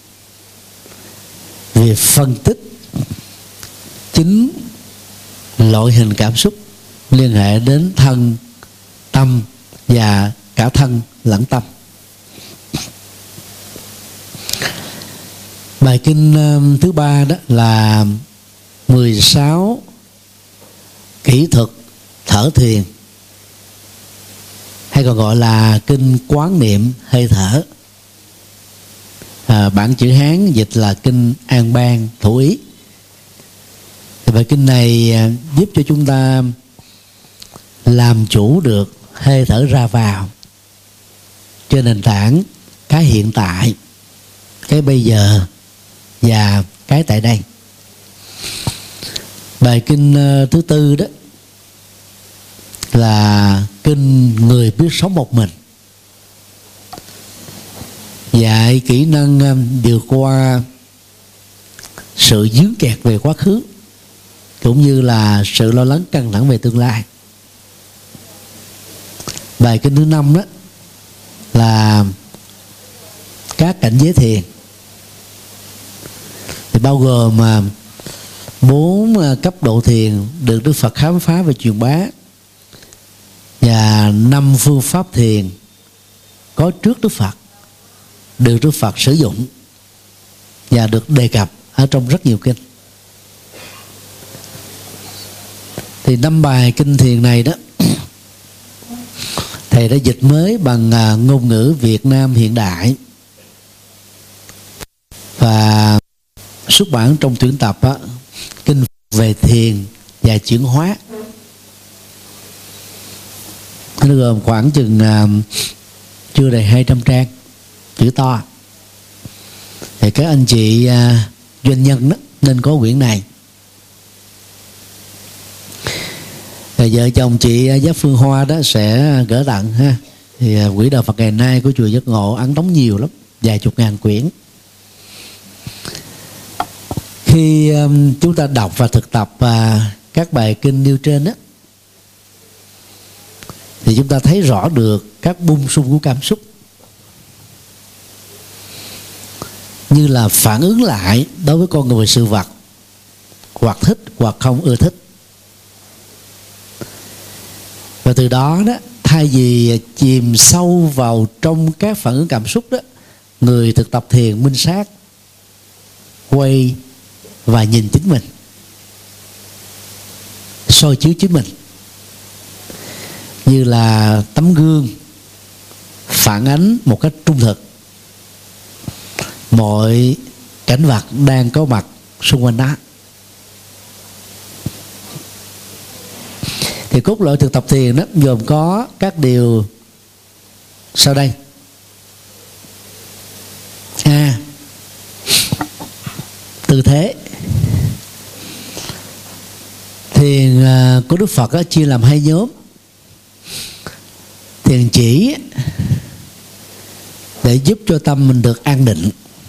việc phân tích chính loại hình cảm xúc liên hệ đến thân, tâm và cả thân lẫn tâm. Bài kinh uh, thứ ba đó là mười sáu kỹ thuật thở thiền, hay còn gọi là kinh quán niệm hơi thở. À, bản chữ Hán dịch là kinh An Bang Thủ Ý. Thì bài kinh này uh, giúp cho chúng ta làm chủ được hơi thở ra vào trên nền tảng cái hiện tại, cái bây giờ và cái tại đây. Bài kinh uh, thứ tư đó là kinh Người biết sống một mình, dạy kỹ năng um, vượt qua sự dướng kẹt về quá khứ cũng như là sự lo lắng căng thẳng về tương lai. Bài kinh thứ năm đó là các cảnh giới thiền, thì bao gồm mà bốn cấp độ thiền được Đức Phật khám phá và truyền bá, và năm phương pháp thiền có trước Đức Phật được Đức Phật sử dụng và được đề cập ở trong rất nhiều kinh. Thì năm bài kinh thiền này đó thầy đã dịch mới bằng ngôn ngữ Việt Nam hiện đại và xuất bản trong tuyển tập á, kinh về thiền và chuyển hóa. Nó gồm khoảng chừng uh, chưa đầy hai trăm trang, chữ to. Thì các anh chị uh, doanh nhân đó nên có quyển này. Thì vợ chồng chị uh, Giác Phương Hoa đó sẽ gửi tặng ha. Thì uh, quỹ đạo Phật ngày nay của chùa Giác Ngộ ấn đóng nhiều lắm, vài chục ngàn quyển. Khi um, chúng ta đọc và thực tập uh, các bài kinh nêu trên đó, thì chúng ta thấy rõ được các bung sung của cảm xúc, như là phản ứng lại đối với con người sự vật, hoặc thích hoặc không ưa thích. Và từ đó đó, thay vì chìm sâu vào trong các phản ứng cảm xúc đó, người thực tập thiền minh sát quay và nhìn chính mình, soi chiếu chính mình như là tấm gương phản ánh một cách trung thực mọi cảnh vật đang có mặt xung quanh đó. Thì cốt lõi thực tập thiền đó gồm có các điều sau đây. A. Tư thế. Thiền của Đức Phật đó chia làm hai nhóm. Thiền chỉ để giúp cho tâm mình được an định,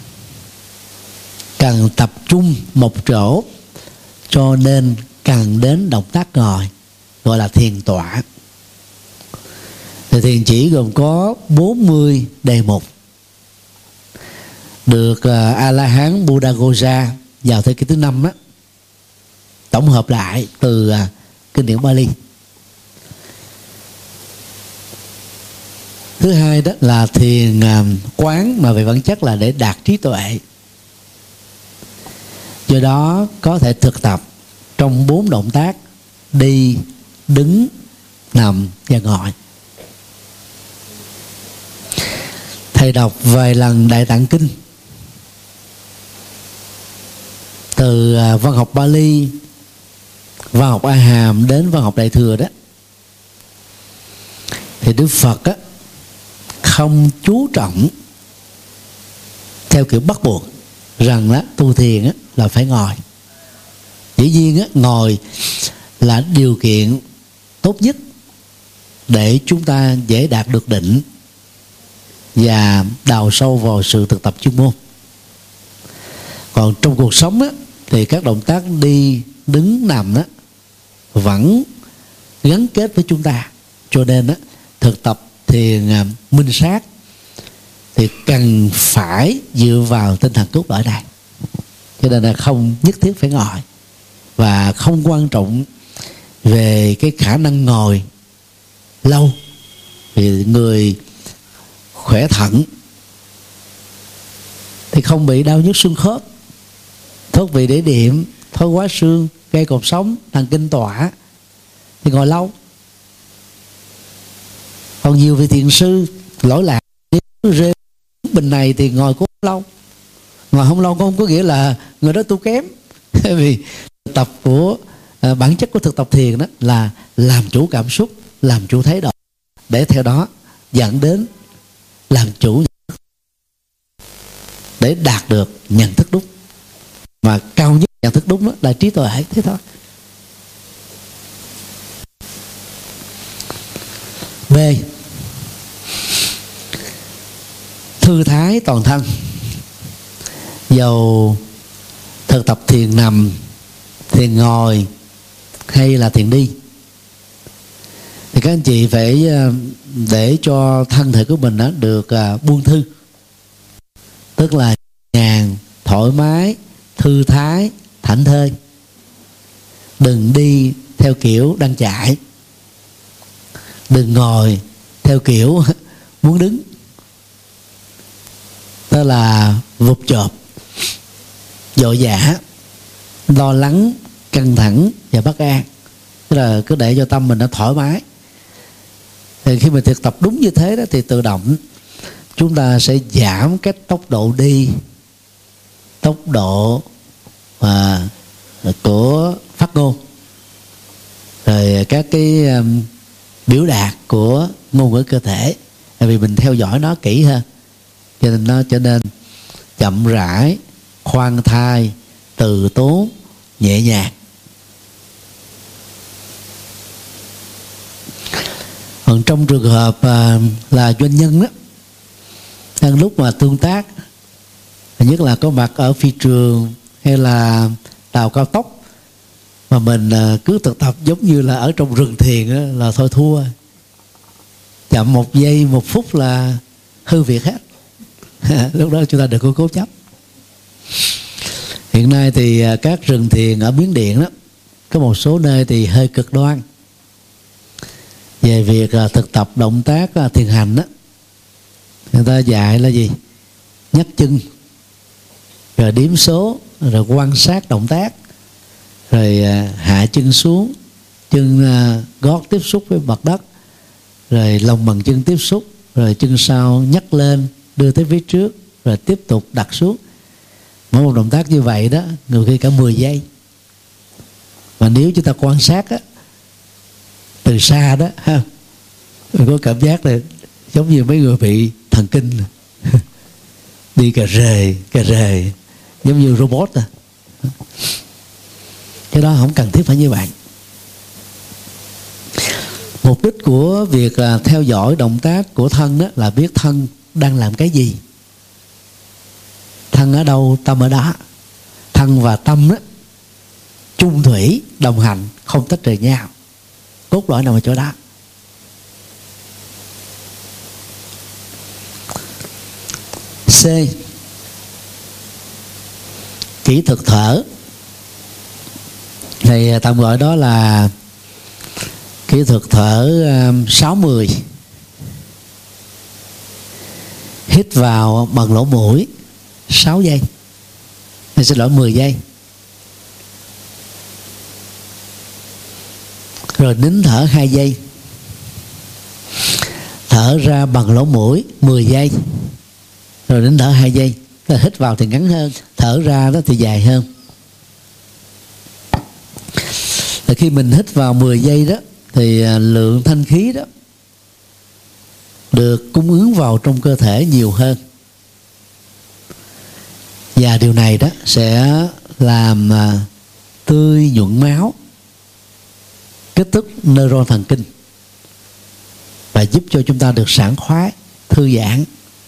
cần tập trung một chỗ, cho nên cần đến động tác ngồi, gọi là thiền tọa. Thì thiền chỉ gồm có bốn mươi đề mục, được uh, A La Hán Buddhaghosa vào thế kỷ thứ năm á tổng hợp lại từ uh, kinh điển Bali. Thứ hai đó là thiền quán, mà về bản chất là để đạt trí tuệ. Do đó có thể thực tập trong bốn động tác: đi, đứng, nằm và ngồi. Thầy đọc vài lần Đại Tạng Kinh, từ văn học Bali, văn học A Hàm đến văn học Đại Thừa đó, thì Đức Phật á, không chú trọng theo kiểu bắt buộc rằng đó, tu thiền á, là phải ngồi. Dĩ nhiên á, ngồi là điều kiện tốt nhất để chúng ta dễ đạt được định và đào sâu vào sự thực tập chuyên môn. Còn trong cuộc sống á, thì các động tác đi, đứng, nằm á, vẫn gắn kết với chúng ta. Cho nên á, thực tập thiền minh sát thì cần phải dựa vào tinh thần cốt lõi này. Cho nên là không nhất thiết phải ngồi, và không quan trọng về cái khả năng ngồi lâu. Vì người khỏe thận thì không bị đau nhức xương khớp, thoát vị đĩa điểm, thoái hóa xương, gây cột sống, thần kinh tỏa thì ngồi lâu. Còn nhiều vị thiền sư lỗi lạc rê bình này thì ngồi cũng lâu. Ngồi không lâu không có nghĩa là người đó tu kém. Vì tập của à, bản chất của thực tập thiền đó là làm chủ cảm xúc, làm chủ thái độ, để theo đó dẫn đến làm chủ, để đạt được nhận thức đúng. Mà cao nhất nhận thức đúng đó là trí tuệ, thế thôi. B. Thư thái toàn thân. Dầu thực tập thiền nằm, thiền ngồi hay là thiền đi, thì các anh chị phải để cho thân thể của mình đó được buông thư, tức là nhàn, thoải mái, thư thái, thảnh thơi. Đừng đi theo kiểu đang chạy, đừng ngồi theo kiểu muốn đứng, đó là vụt chộp, vội vã, lo lắng, căng thẳng và bất an. Tức là cứ để cho tâm mình nó thoải mái. Thì khi mình thực tập đúng như thế đó, thì tự động chúng ta sẽ giảm cái tốc độ đi, tốc độ à, của phát ngôn, rồi các cái um, biểu đạt của ngôn ngữ cơ thể. Tại vì mình theo dõi nó kỹ hơn, cho nên nó trở nên chậm rãi, khoan thai, từ tốn, nhẹ nhàng. Còn trong trường hợp à, là doanh nhân đó, đang lúc mà tương tác, nhất là có mặt ở phi trường hay là tàu cao tốc, mà mình à, cứ thực tập giống như là ở trong rừng thiền đó, là thôi thua. Chậm một giây, một phút là hư việc hết. Lúc đó chúng ta đừng có cố chấp. Hiện nay thì các rừng thiền ở Miến Điện đó, có một số nơi thì hơi cực đoan về việc thực tập động tác thiền hành đó. Người ta dạy là gì? Nhấc chân, rồi đếm số, rồi quan sát động tác, rồi hạ chân xuống, chân gót tiếp xúc với mặt đất, rồi lòng bàn chân tiếp xúc, rồi chân sau nhấc lên đưa tới phía trước, rồi tiếp tục đặt xuống. Mỗi một động tác như vậy đó, người khi cả mười giây. Và nếu chúng ta quan sát á, từ xa đó ha, mình có cảm giác là giống như mấy người bị thần kinh đi cà rề cà rề giống như robot à. Cái đó không cần thiết phải như vậy. Mục đích của việc là theo dõi động tác của thân đó là biết thân đang làm cái gì. Thân ở đâu, tâm ở đó. Thân và tâm đó chung thủy, đồng hành, không tách rời nhau. Cốt lõi nằm ở chỗ đó. C. Kỹ thuật thở. Thì tạm gọi đó là kỹ thuật thở sáu mươi. hít vào bằng lỗ mũi sáu giây, hay xin lỗi mười giây, rồi nín thở hai giây, thở ra bằng lỗ mũi mười giây, rồi nín thở hai giây. Tức là hít vào thì ngắn hơn, thở ra đó thì dài hơn. Thì khi mình hít vào mười giây đó thì lượng thanh khí đó được cung ứng vào trong cơ thể nhiều hơn, và điều này đó sẽ làm tươi nhuận máu, kích thích neuron thần kinh và giúp cho chúng ta được sảng khoái, thư giãn.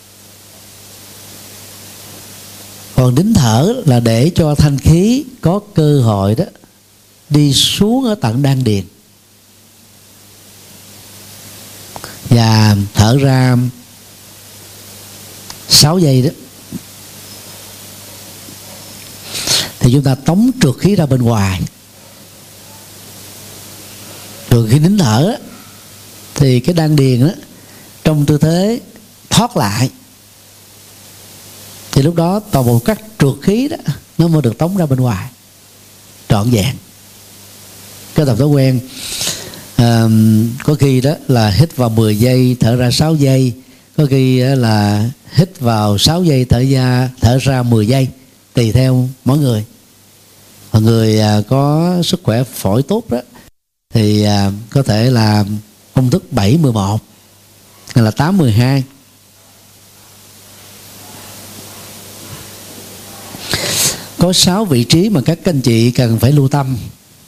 Còn nín thở là để cho thanh khí có cơ hội đó đi xuống ở tận đan điền, và thở ra sáu giây đó thì chúng ta tống trượt khí ra bên ngoài. Rồi khi nín thở thì cái đan điền đó trong tư thế thoát lại, thì lúc đó toàn bộ các trượt khí đó nó mới được tống ra bên ngoài trọn vẹn. Cái tập thói quen à, có khi đó là hít vào mười giây, thở ra sáu giây, có khi là hít vào sáu giây, thở ra thở ra mười giây, tùy theo mỗi người. Và người à, có sức khỏe phổi tốt đó thì à, có thể là công thức bảy mười một hay là tám mười hai. Có sáu vị trí mà các anh chị cần phải lưu tâm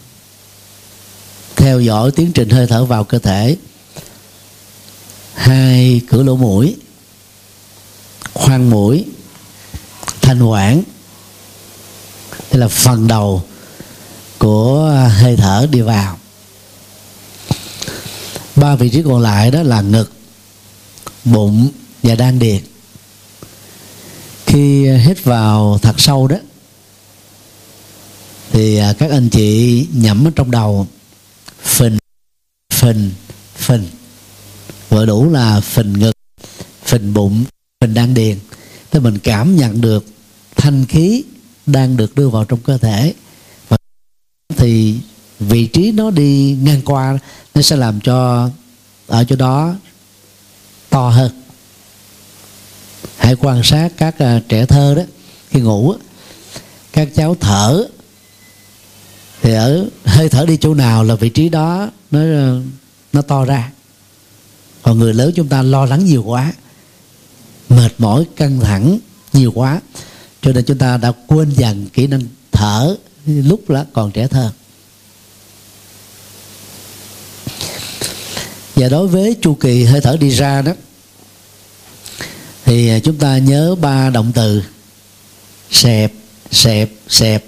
theo dõi tiến trình hơi thở vào cơ thể. Hai cửa lỗ mũi, khoang mũi, thanh quản. Đây là phần đầu của hơi thở đi vào. Ba vị trí còn lại đó là ngực, bụng và đan điền. Khi hít vào thật sâu đó thì các anh chị nhẩm ở trong đầu, phình phình phình, gọi đủ là phình ngực, phình bụng, phình đan điền. Thế mình cảm nhận được thanh khí đang được đưa vào trong cơ thể, và thì vị trí nó đi ngang qua nó sẽ làm cho ở chỗ đó to hơn. Hãy quan sát các uh, trẻ thơ đó, khi ngủ các cháu thở thì ở hơi thở đi chỗ nào là vị trí đó nó nó to ra. Còn người lớn chúng ta lo lắng nhiều quá, mệt mỏi, căng thẳng nhiều quá, cho nên chúng ta đã quên dần kỹ năng thở lúc đó còn trẻ thơ. Và đối với chu kỳ hơi thở đi ra đó thì chúng ta nhớ ba động từ: xẹp, xẹp, xẹp,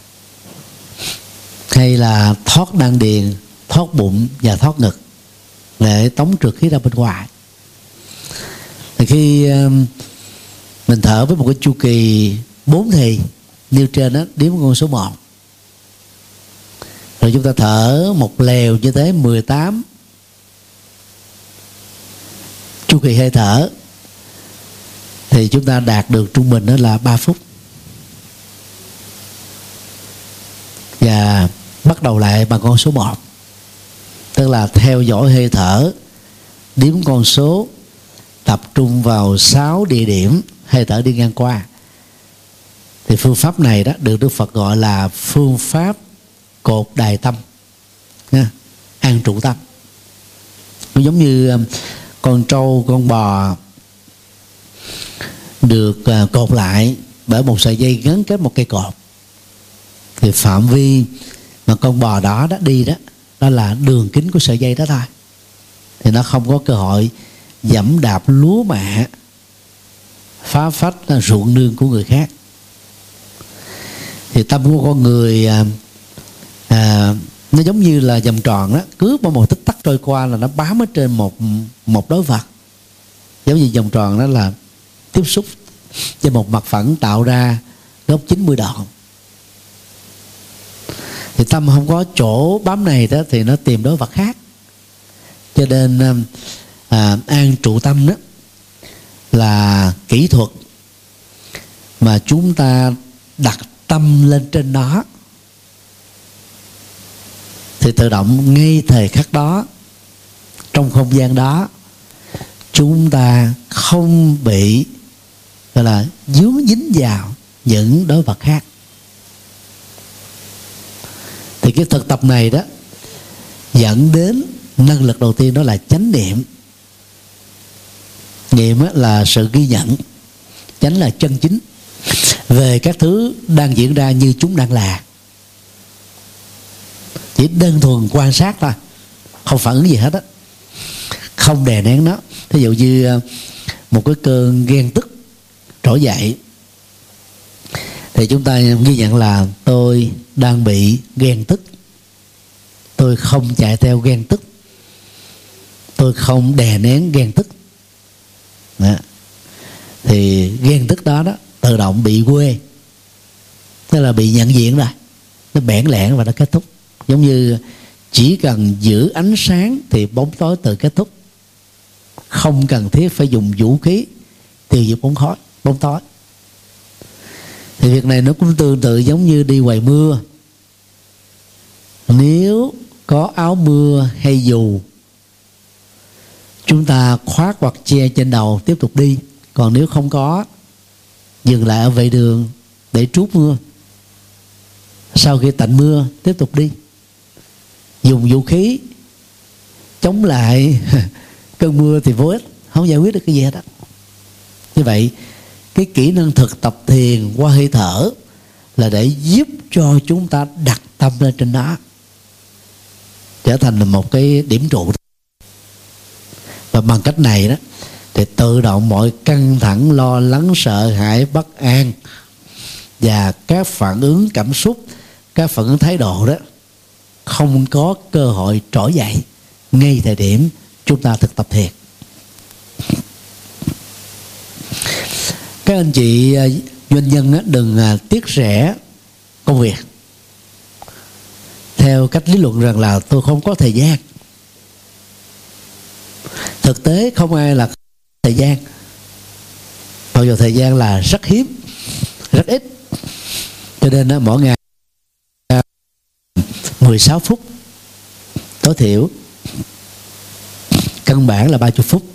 hay là thoát đan điền, thoát bụng và thoát ngực để tống trượt khí ra bên ngoài. Thì khi mình thở với một cái chu kỳ bốn thì nêu trên đó, đếm con số một, rồi chúng ta thở một lèo như thế mười tám chu kỳ hơi thở, thì chúng ta đạt được trung bình đó là ba phút. Và bắt đầu lại bằng con số một, tức là theo dõi hơi thở, đếm con số, tập trung vào sáu địa điểm hơi thở đi ngang qua. Thì phương pháp này đó được Đức Phật gọi là phương pháp cột đài tâm, nha, an trụ tâm. Nó giống như con trâu, con bò được cột lại bởi một sợi dây gắn kết một cây cột, thì phạm vi mà con bò đó đã đi đó đó là đường kính của sợi dây đó thôi, thì nó không có cơ hội dẫm đạp lúa mạ, phá phách ruộng nương của người khác. Thì tâm của con người à, à, nó giống như là vòng tròn đó, cứ mỗi một tích tắc trôi qua là nó bám ở trên một một đối vật. Giống như vòng tròn đó là tiếp xúc trên một mặt phẳng tạo ra góc chín mươi độ. Thì tâm không có chỗ bám này đó thì nó tìm đối vật khác. Cho nên à, an trụ tâm đó là kỹ thuật mà chúng ta đặt tâm lên trên nó, thì tự động ngay thời khắc đó, trong không gian đó, chúng ta không bị gọi là dướng dính vào những đối vật khác. Thì cái thực tập này đó dẫn đến năng lực đầu tiên, đó là chánh niệm. Niệm là sự ghi nhận, chánh là chân chính về các thứ đang diễn ra như chúng đang là. Chỉ đơn thuần quan sát thôi, không phản ứng gì hết á, không đè nén nó. Thí dụ như một cái cơn ghen tức trỗi dậy, thì chúng ta ghi nhận là tôi đang bị ghen tức, tôi không chạy theo ghen tức, tôi không đè nén ghen tức. Đó. Thì ghen tức đó đó tự động bị quê, tức là bị nhận diện rồi, nó bẽn lẽn và nó kết thúc. Giống như chỉ cần giữ ánh sáng thì bóng tối tự kết thúc, không cần thiết phải dùng vũ khí tiêu diệt bóng khói, bóng tối. Thì việc này nó cũng tương tự giống như đi ngoài mưa. Nếu có áo mưa hay dù, chúng ta khoác hoặc che trên đầu tiếp tục đi. Còn nếu không có, dừng lại ở vệ đường để trút mưa. Sau khi tạnh mưa tiếp tục đi. Dùng vũ khí chống lại cơn mưa thì vô ích, không giải quyết được cái gì hết đó. Như vậy cái kỹ năng thực tập thiền qua hơi thở là để giúp cho chúng ta đặt tâm lên trên đó, trở thành một cái điểm trụ. Và bằng cách này đó thì tự động mọi căng thẳng, lo lắng, sợ hãi, bất an và các phản ứng cảm xúc, các phản ứng thái độ đó không có cơ hội trỗi dậy ngay thời điểm chúng ta thực tập thiền. Các anh chị doanh nhân đừng tiếc rẻ công việc theo cách lý luận rằng là tôi không có thời gian. Thực tế không ai là thời gian, mặc dù thời gian là rất hiếm, rất ít. Cho nên đó, mỗi ngày mười sáu phút tối thiểu, căn bản là ba mươi phút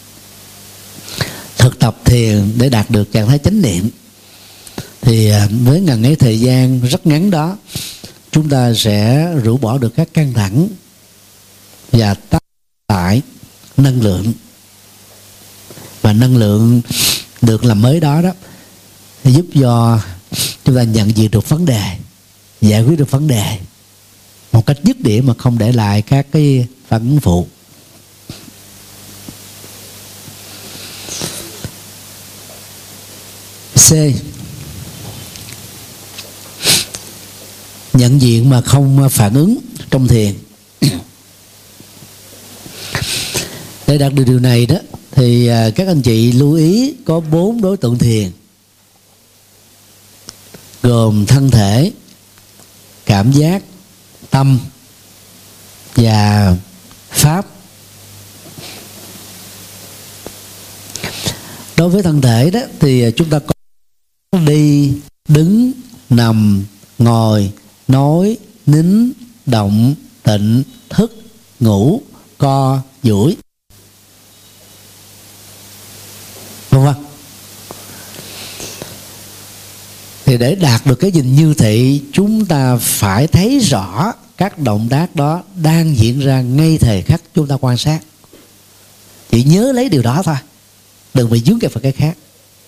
thực tập thiền để đạt được trạng thái chánh niệm. Thì với ngần ấy thời gian rất ngắn đó, chúng ta sẽ rũ bỏ được các căng thẳng và tác tải năng lượng. Và năng lượng được làm mới đó đó giúp cho chúng ta nhận diện được vấn đề, giải quyết được vấn đề một cách dứt điểm mà không để lại các cái phản ứng phụ. C. Nhận diện mà không phản ứng trong thiền. Để đạt được điều này đó thì các anh chị lưu ý có bốn đối tượng thiền, gồm thân thể, cảm giác, tâm và pháp. Đối với thân thể đó thì chúng ta có đi, đứng, nằm, ngồi, nói, nín, động, tịnh, thức, ngủ, co, duỗi, vân vân. Thì để đạt được cái nhìn như thị, chúng ta phải thấy rõ các động tác đó đang diễn ra ngay thời khắc chúng ta quan sát. Chỉ nhớ lấy điều đó thôi, đừng bị dướng kẹp vào cái khác.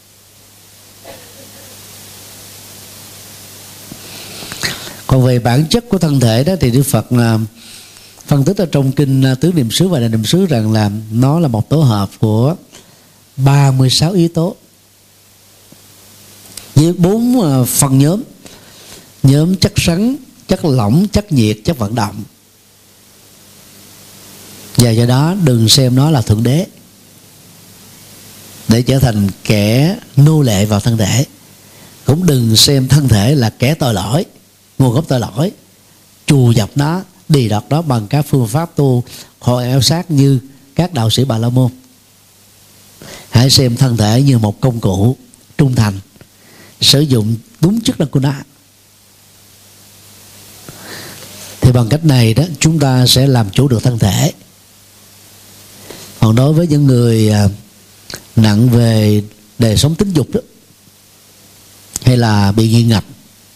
Còn về bản chất của thân thể đó thì Đức Phật phân tích ở trong kinh Tứ Niệm xứ và Đại Niệm xứ rằng là nó là một tổ hợp của ba mươi sáu yếu tố với bốn phần nhóm: nhóm chất rắn, chất lỏng, chất nhiệt, chất vận động. Và do đó đừng xem nó là thượng đế để trở thành kẻ nô lệ vào thân thể. Cũng đừng xem thân thể là kẻ tội lỗi, nguồn gốc tội lỗi, trù dập nó, đi đọt đó bằng các phương pháp tu hội eo sát như các đạo sĩ Bà La Môn. Hãy Hãy xem thân thể như một công cụ trung thành, sử dụng đúng chức năng của nó. Thì bằng cách này đó, chúng ta sẽ làm chủ được thân thể. Còn đối với những người nặng về đời sống tính dục đó, hay là bị nghiện ngập,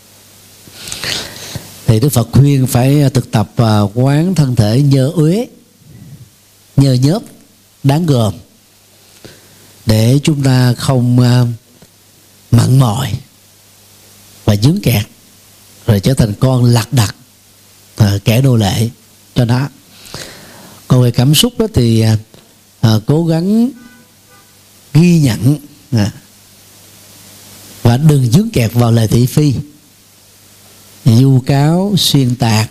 thì Đức Phật khuyên phải thực tập quán thân thể nhơ uế, nhơ nhớp, đáng gờm, để chúng ta không mặn mòi và dướng kẹt, rồi trở thành con lạc đặt, kẻ nô lệ cho nó. Còn về cảm xúc đó thì à, cố gắng ghi nhận à, và đừng dướng kẹt vào lời thị phi, vu cáo, xuyên tạc,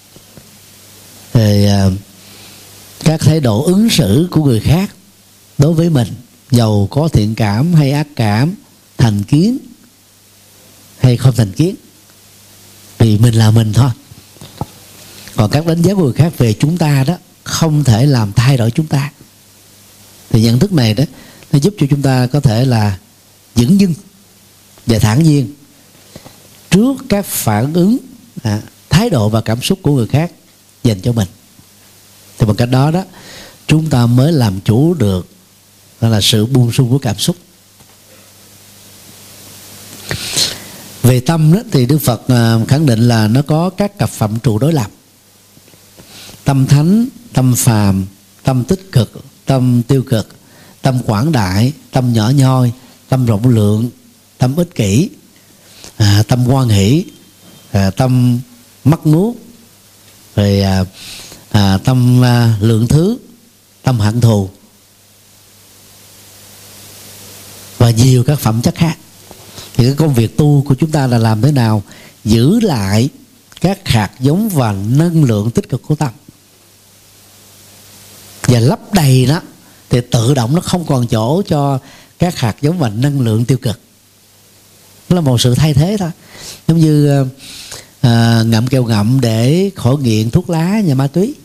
rồi à, các thái độ ứng xử của người khác đối với mình, dầu có thiện cảm hay ác cảm, thành kiến hay không thành kiến, vì mình là mình thôi. Còn các đánh giá của người khác về chúng ta đó không thể làm thay đổi chúng ta. Thì nhận thức này đó, nó giúp cho chúng ta có thể là dửng dưng và thản nhiên trước các phản ứng, à, thái độ và cảm xúc của người khác dành cho mình. Thì bằng cách đó đó, chúng ta mới làm chủ được đó là sự buông xuông của cảm xúc. Về tâm đó, thì Đức Phật khẳng định là nó có các cặp phạm trù đối lập: tâm thánh, tâm phàm, tâm tích cực, tâm tiêu cực, tâm quảng đại, tâm nhỏ nhoi, tâm rộng lượng, tâm ích kỷ, à, tâm hoan hỷ, à, tâm mắc nuốt, rồi à, à, tâm à, lượng thứ, tâm hận thù, và nhiều các phẩm chất khác. Thì cái công việc tu của chúng ta là làm thế nào giữ lại các hạt giống và năng lượng tích cực của tâm, và lấp đầy nó, thì tự động nó không còn chỗ cho các hạt giống và năng lượng tiêu cực. Đó là một sự thay thế thôi. Giống như à, ngậm kẹo ngậm để khỏi nghiện thuốc lá và ma túy,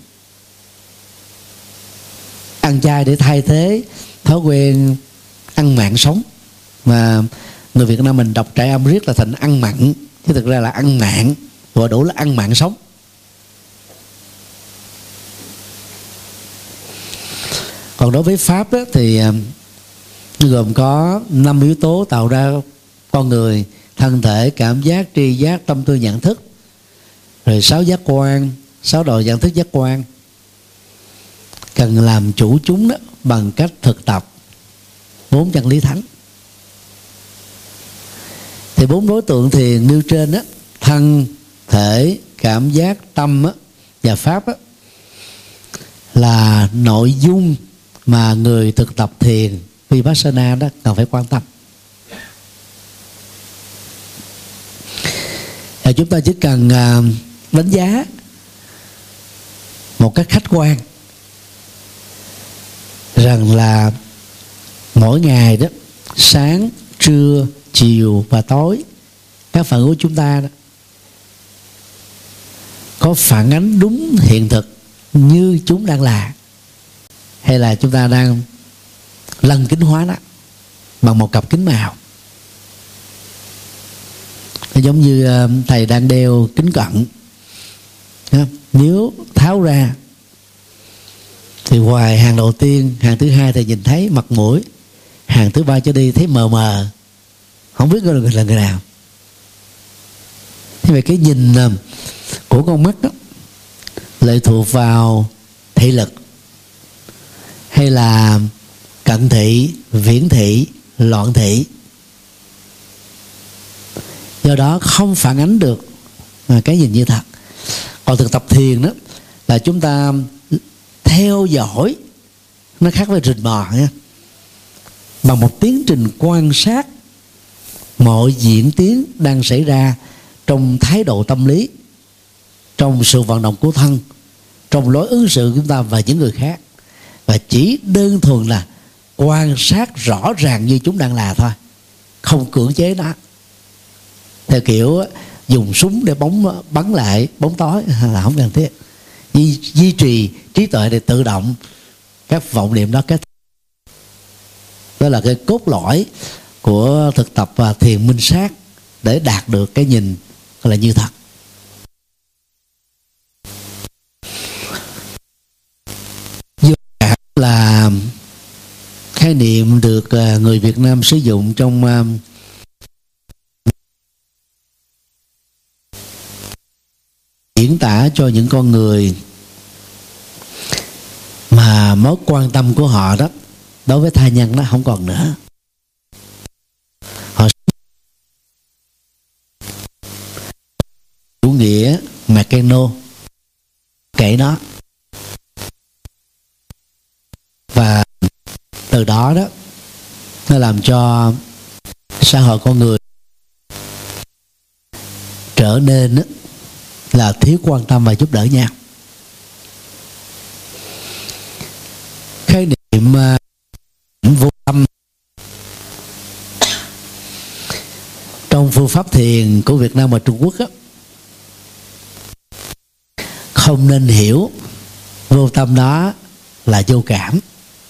ăn chay để thay thế thói quen ăn mặn sống, mà người Việt Nam mình đọc trải âm riết là thành ăn mặn, chứ thực ra là ăn mặn, gọi đủ là ăn mặn sống. Còn đối với Pháp đó, thì gồm có năm yếu tố tạo ra con người: thân thể, cảm giác, tri giác, tâm tư, nhận thức, rồi sáu giác quan, sáu độ nhận thức giác quan. Cần làm chủ chúng đó bằng cách thực tập bốn chân lý thánh. Thì bốn đối tượng thiền nêu trên đó, thân, thể, cảm giác, tâm đó, và pháp đó, là nội dung mà người thực tập thiền Vipassana đó cần phải quan tâm. Và chúng ta chỉ cần đánh giá một cách khách quan rằng là mỗi ngày đó, sáng, trưa, chiều và tối, các phản ứng của chúng ta đó có phản ánh đúng hiện thực như chúng đang là, hay là chúng ta đang lân kính hóa nó bằng một cặp kính màu. Giống như thầy đang đeo kính cận, nếu tháo ra thì ngoài hàng đầu tiên, hàng thứ hai thầy nhìn thấy mặt mũi, hàng thứ ba trở đi thấy mờ mờ, không biết người là người nào. Thế vậy cái nhìn của con mắt đó lệ thuộc vào thị lực, hay là cận thị, viễn thị, loạn thị, do đó không phản ánh được cái nhìn như thật. Còn thực tập thiền đó là chúng ta theo dõi, nó khác với rình mò nha, bằng một tiến trình quan sát mọi diễn tiến đang xảy ra trong thái độ tâm lý, trong sự vận động của thân, trong lối ứng xử của chúng ta và những người khác, và chỉ đơn thuần là quan sát rõ ràng như chúng đang là thôi, không cưỡng chế nó theo kiểu dùng súng để bóng bắn lại bóng tối là không cần thiết. Duy, duy trì trí tuệ để tự động các vọng niệm đó kết. Đó là cái cốt lõi của thực tập và thiền minh sát để đạt được cái nhìn gọi là như thật. Vô cảm là khái niệm được người Việt Nam sử dụng trong diễn tả cho những con người mà mối quan tâm của họ đó đối với tha nhân nó không còn nữa. Họ chủ nghĩa Mecano kể nó, và từ đó đó nó làm cho xã hội con người trở nên đó, là thiếu quan tâm và giúp đỡ nhau. Khái niệm uh, vô tâm trong phương pháp thiền của Việt Nam và Trung Quốc á, không nên hiểu vô tâm đó là vô cảm.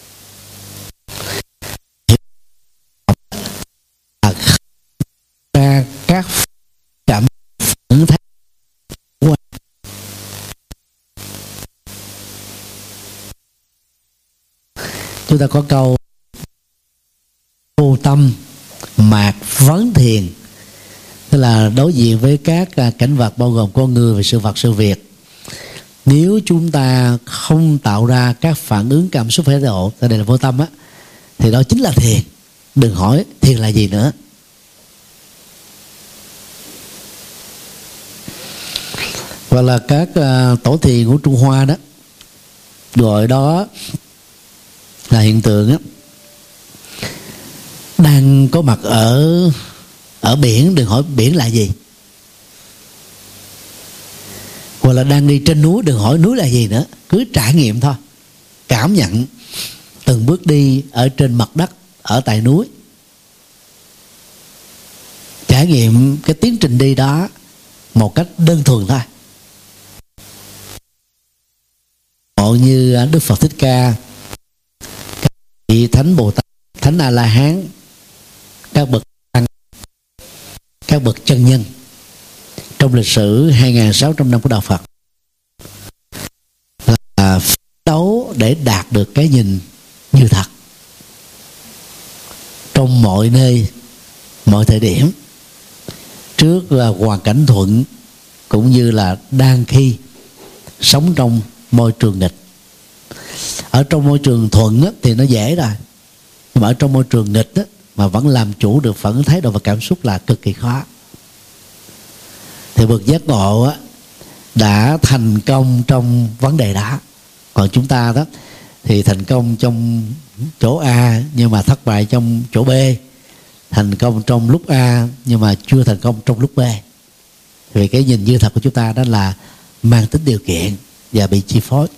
Ra các cảm ứng thấy chúng ta có câu vô tâm mạc vấn thiền, tức là đối diện với các cảnh vật bao gồm con người và sự vật sự việc, nếu chúng ta không tạo ra các phản ứng cảm xúc thái độ, đây là vô tâm á, thì đó chính là thiền. Đừng hỏi thiền là gì nữa. Hoặc là các uh, tổ thiền của Trung Hoa đó gọi đó là hiện tượng á, đang có mặt ở ở biển, đừng hỏi biển là gì. Hoặc là đang đi trên núi, đừng hỏi núi là gì nữa, cứ trải nghiệm thôi, cảm nhận từng bước đi ở trên mặt đất ở tại núi, trải nghiệm cái tiến trình đi đó một cách đơn thuần thôi. Họ như Đức Phật Thích Ca, các vị Thánh Bồ Tát, Thánh A La Hán, các bậc tăng, các bậc chân nhân trong lịch sử hai nghìn sáu trăm năm của đạo Phật là phấn đấu để đạt được cái nhìn như thật trong mọi nơi, mọi thời điểm, trước hoàn cảnh thuận cũng như là đang khi sống trong môi trường nghịch. Ở trong môi trường thuận á, thì nó dễ rồi, nhưng mà ở trong môi trường nghịch á, mà vẫn làm chủ được phản ứng thái độ và cảm xúc là cực kỳ khó. Thì bậc giác ngộ á, đã thành công trong vấn đề đó. Còn chúng ta đó thì thành công trong chỗ A nhưng mà thất bại trong chỗ B, thành công trong lúc A nhưng mà chưa thành công trong lúc B. Vì cái nhìn như thật của chúng ta đó là mang tính điều kiện và bị chi phối.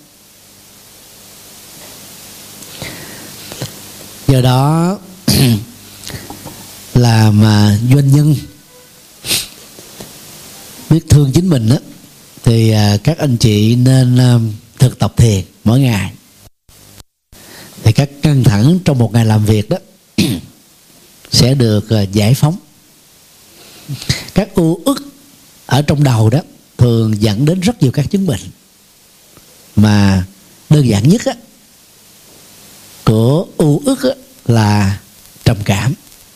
Do đó làm doanh nhân biết thương chính mình đó, thì các anh chị nên thực tập thiền mỗi ngày. Thì các căng thẳng trong một ngày làm việc đó sẽ được giải phóng. Các ưu ức ở trong đầu đó thường dẫn đến rất nhiều các chứng bệnh, mà đơn giản nhất á, của ưu ức á, là trầm cảm.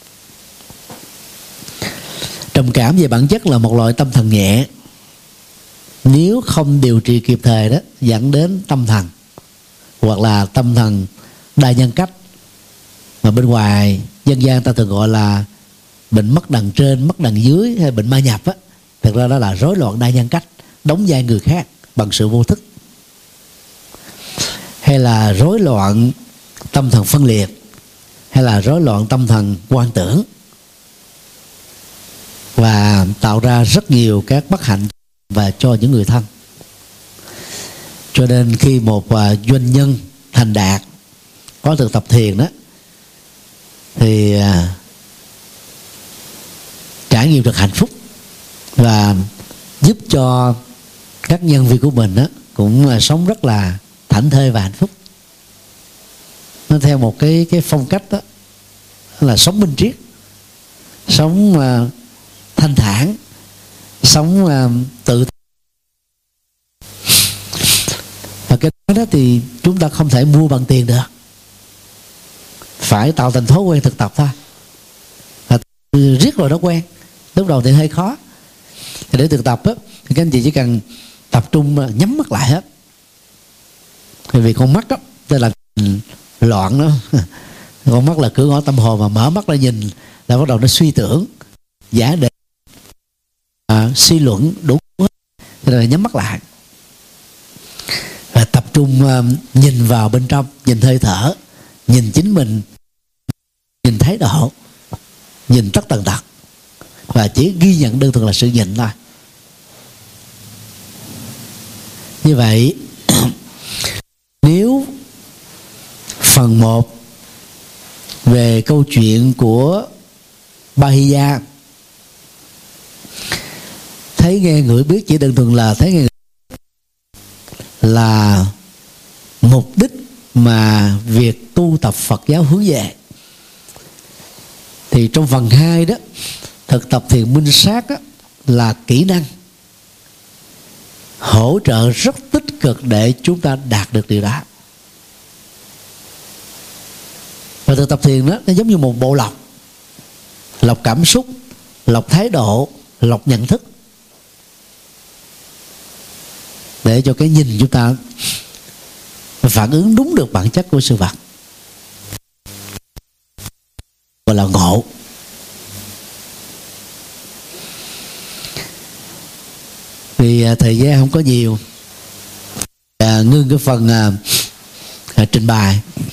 Trầm cảm về bản chất là một loại tâm thần nhẹ, nếu không điều trị kịp thời đó dẫn đến tâm thần, hoặc là tâm thần đa nhân cách, mà bên ngoài dân gian ta thường gọi là bệnh mất đằng trên, mất đằng dưới, hay bệnh ma nhập á. Thực ra đó là rối loạn đa nhân cách, đóng vai người khác bằng sự vô thức, hay là rối loạn tâm thần phân liệt, hay là rối loạn tâm thần quan tưởng, và tạo ra rất nhiều các bất hạnh và cho những người thân. Cho nên khi một uh, doanh nhân thành đạt có thực tập thiền đó, thì uh, trải nghiệm được hạnh phúc và giúp cho các nhân viên của mình đó cũng uh, sống rất là thảnh thơi và hạnh phúc. Nó theo một cái cái phong cách đó là sống minh triết, sống uh, thanh thản, sống uh, tự. Và cái đó thì chúng ta không thể mua bằng tiền được, phải tạo thành thói quen thực tập thôi. Và riết rồi nó quen, lúc đầu thì hơi khó. Thì để thực tập á, thì các anh chị chỉ cần tập trung nhắm mắt lại hết. Bởi vì con mắt đó tên là loạn đó. Con mắt là cửa ngõ tâm hồn, mà mở mắt ra nhìn là bắt đầu nó suy tưởng, giả định, à, suy luận đủ hết. Cho nên là nhắm mắt lại và tập trung uh, nhìn vào bên trong, nhìn hơi thở, nhìn chính mình, nhìn thái độ, nhìn tất tần tật, và chỉ ghi nhận đơn thuần là sự nhìn thôi. Như vậy nếu phần một về câu chuyện của Bahiya, thấy nghe ngửi biết chỉ đơn thuần là thấy nghe ngửi, là mục đích mà việc tu tập Phật giáo hướng về, thì trong phần hai đó, thực tập thiền minh sát đó, là kỹ năng hỗ trợ rất tích cực để chúng ta đạt được điều đó. Và thực tập thiền đó, nó giống như một bộ lọc, lọc cảm xúc, lọc thái độ, lọc nhận thức, để cho cái nhìn chúng ta phản ứng đúng được bản chất của sự vật, gọi là ngộ. Vì thời gian không có nhiều, à, ngưng cái phần à, à, trình bày.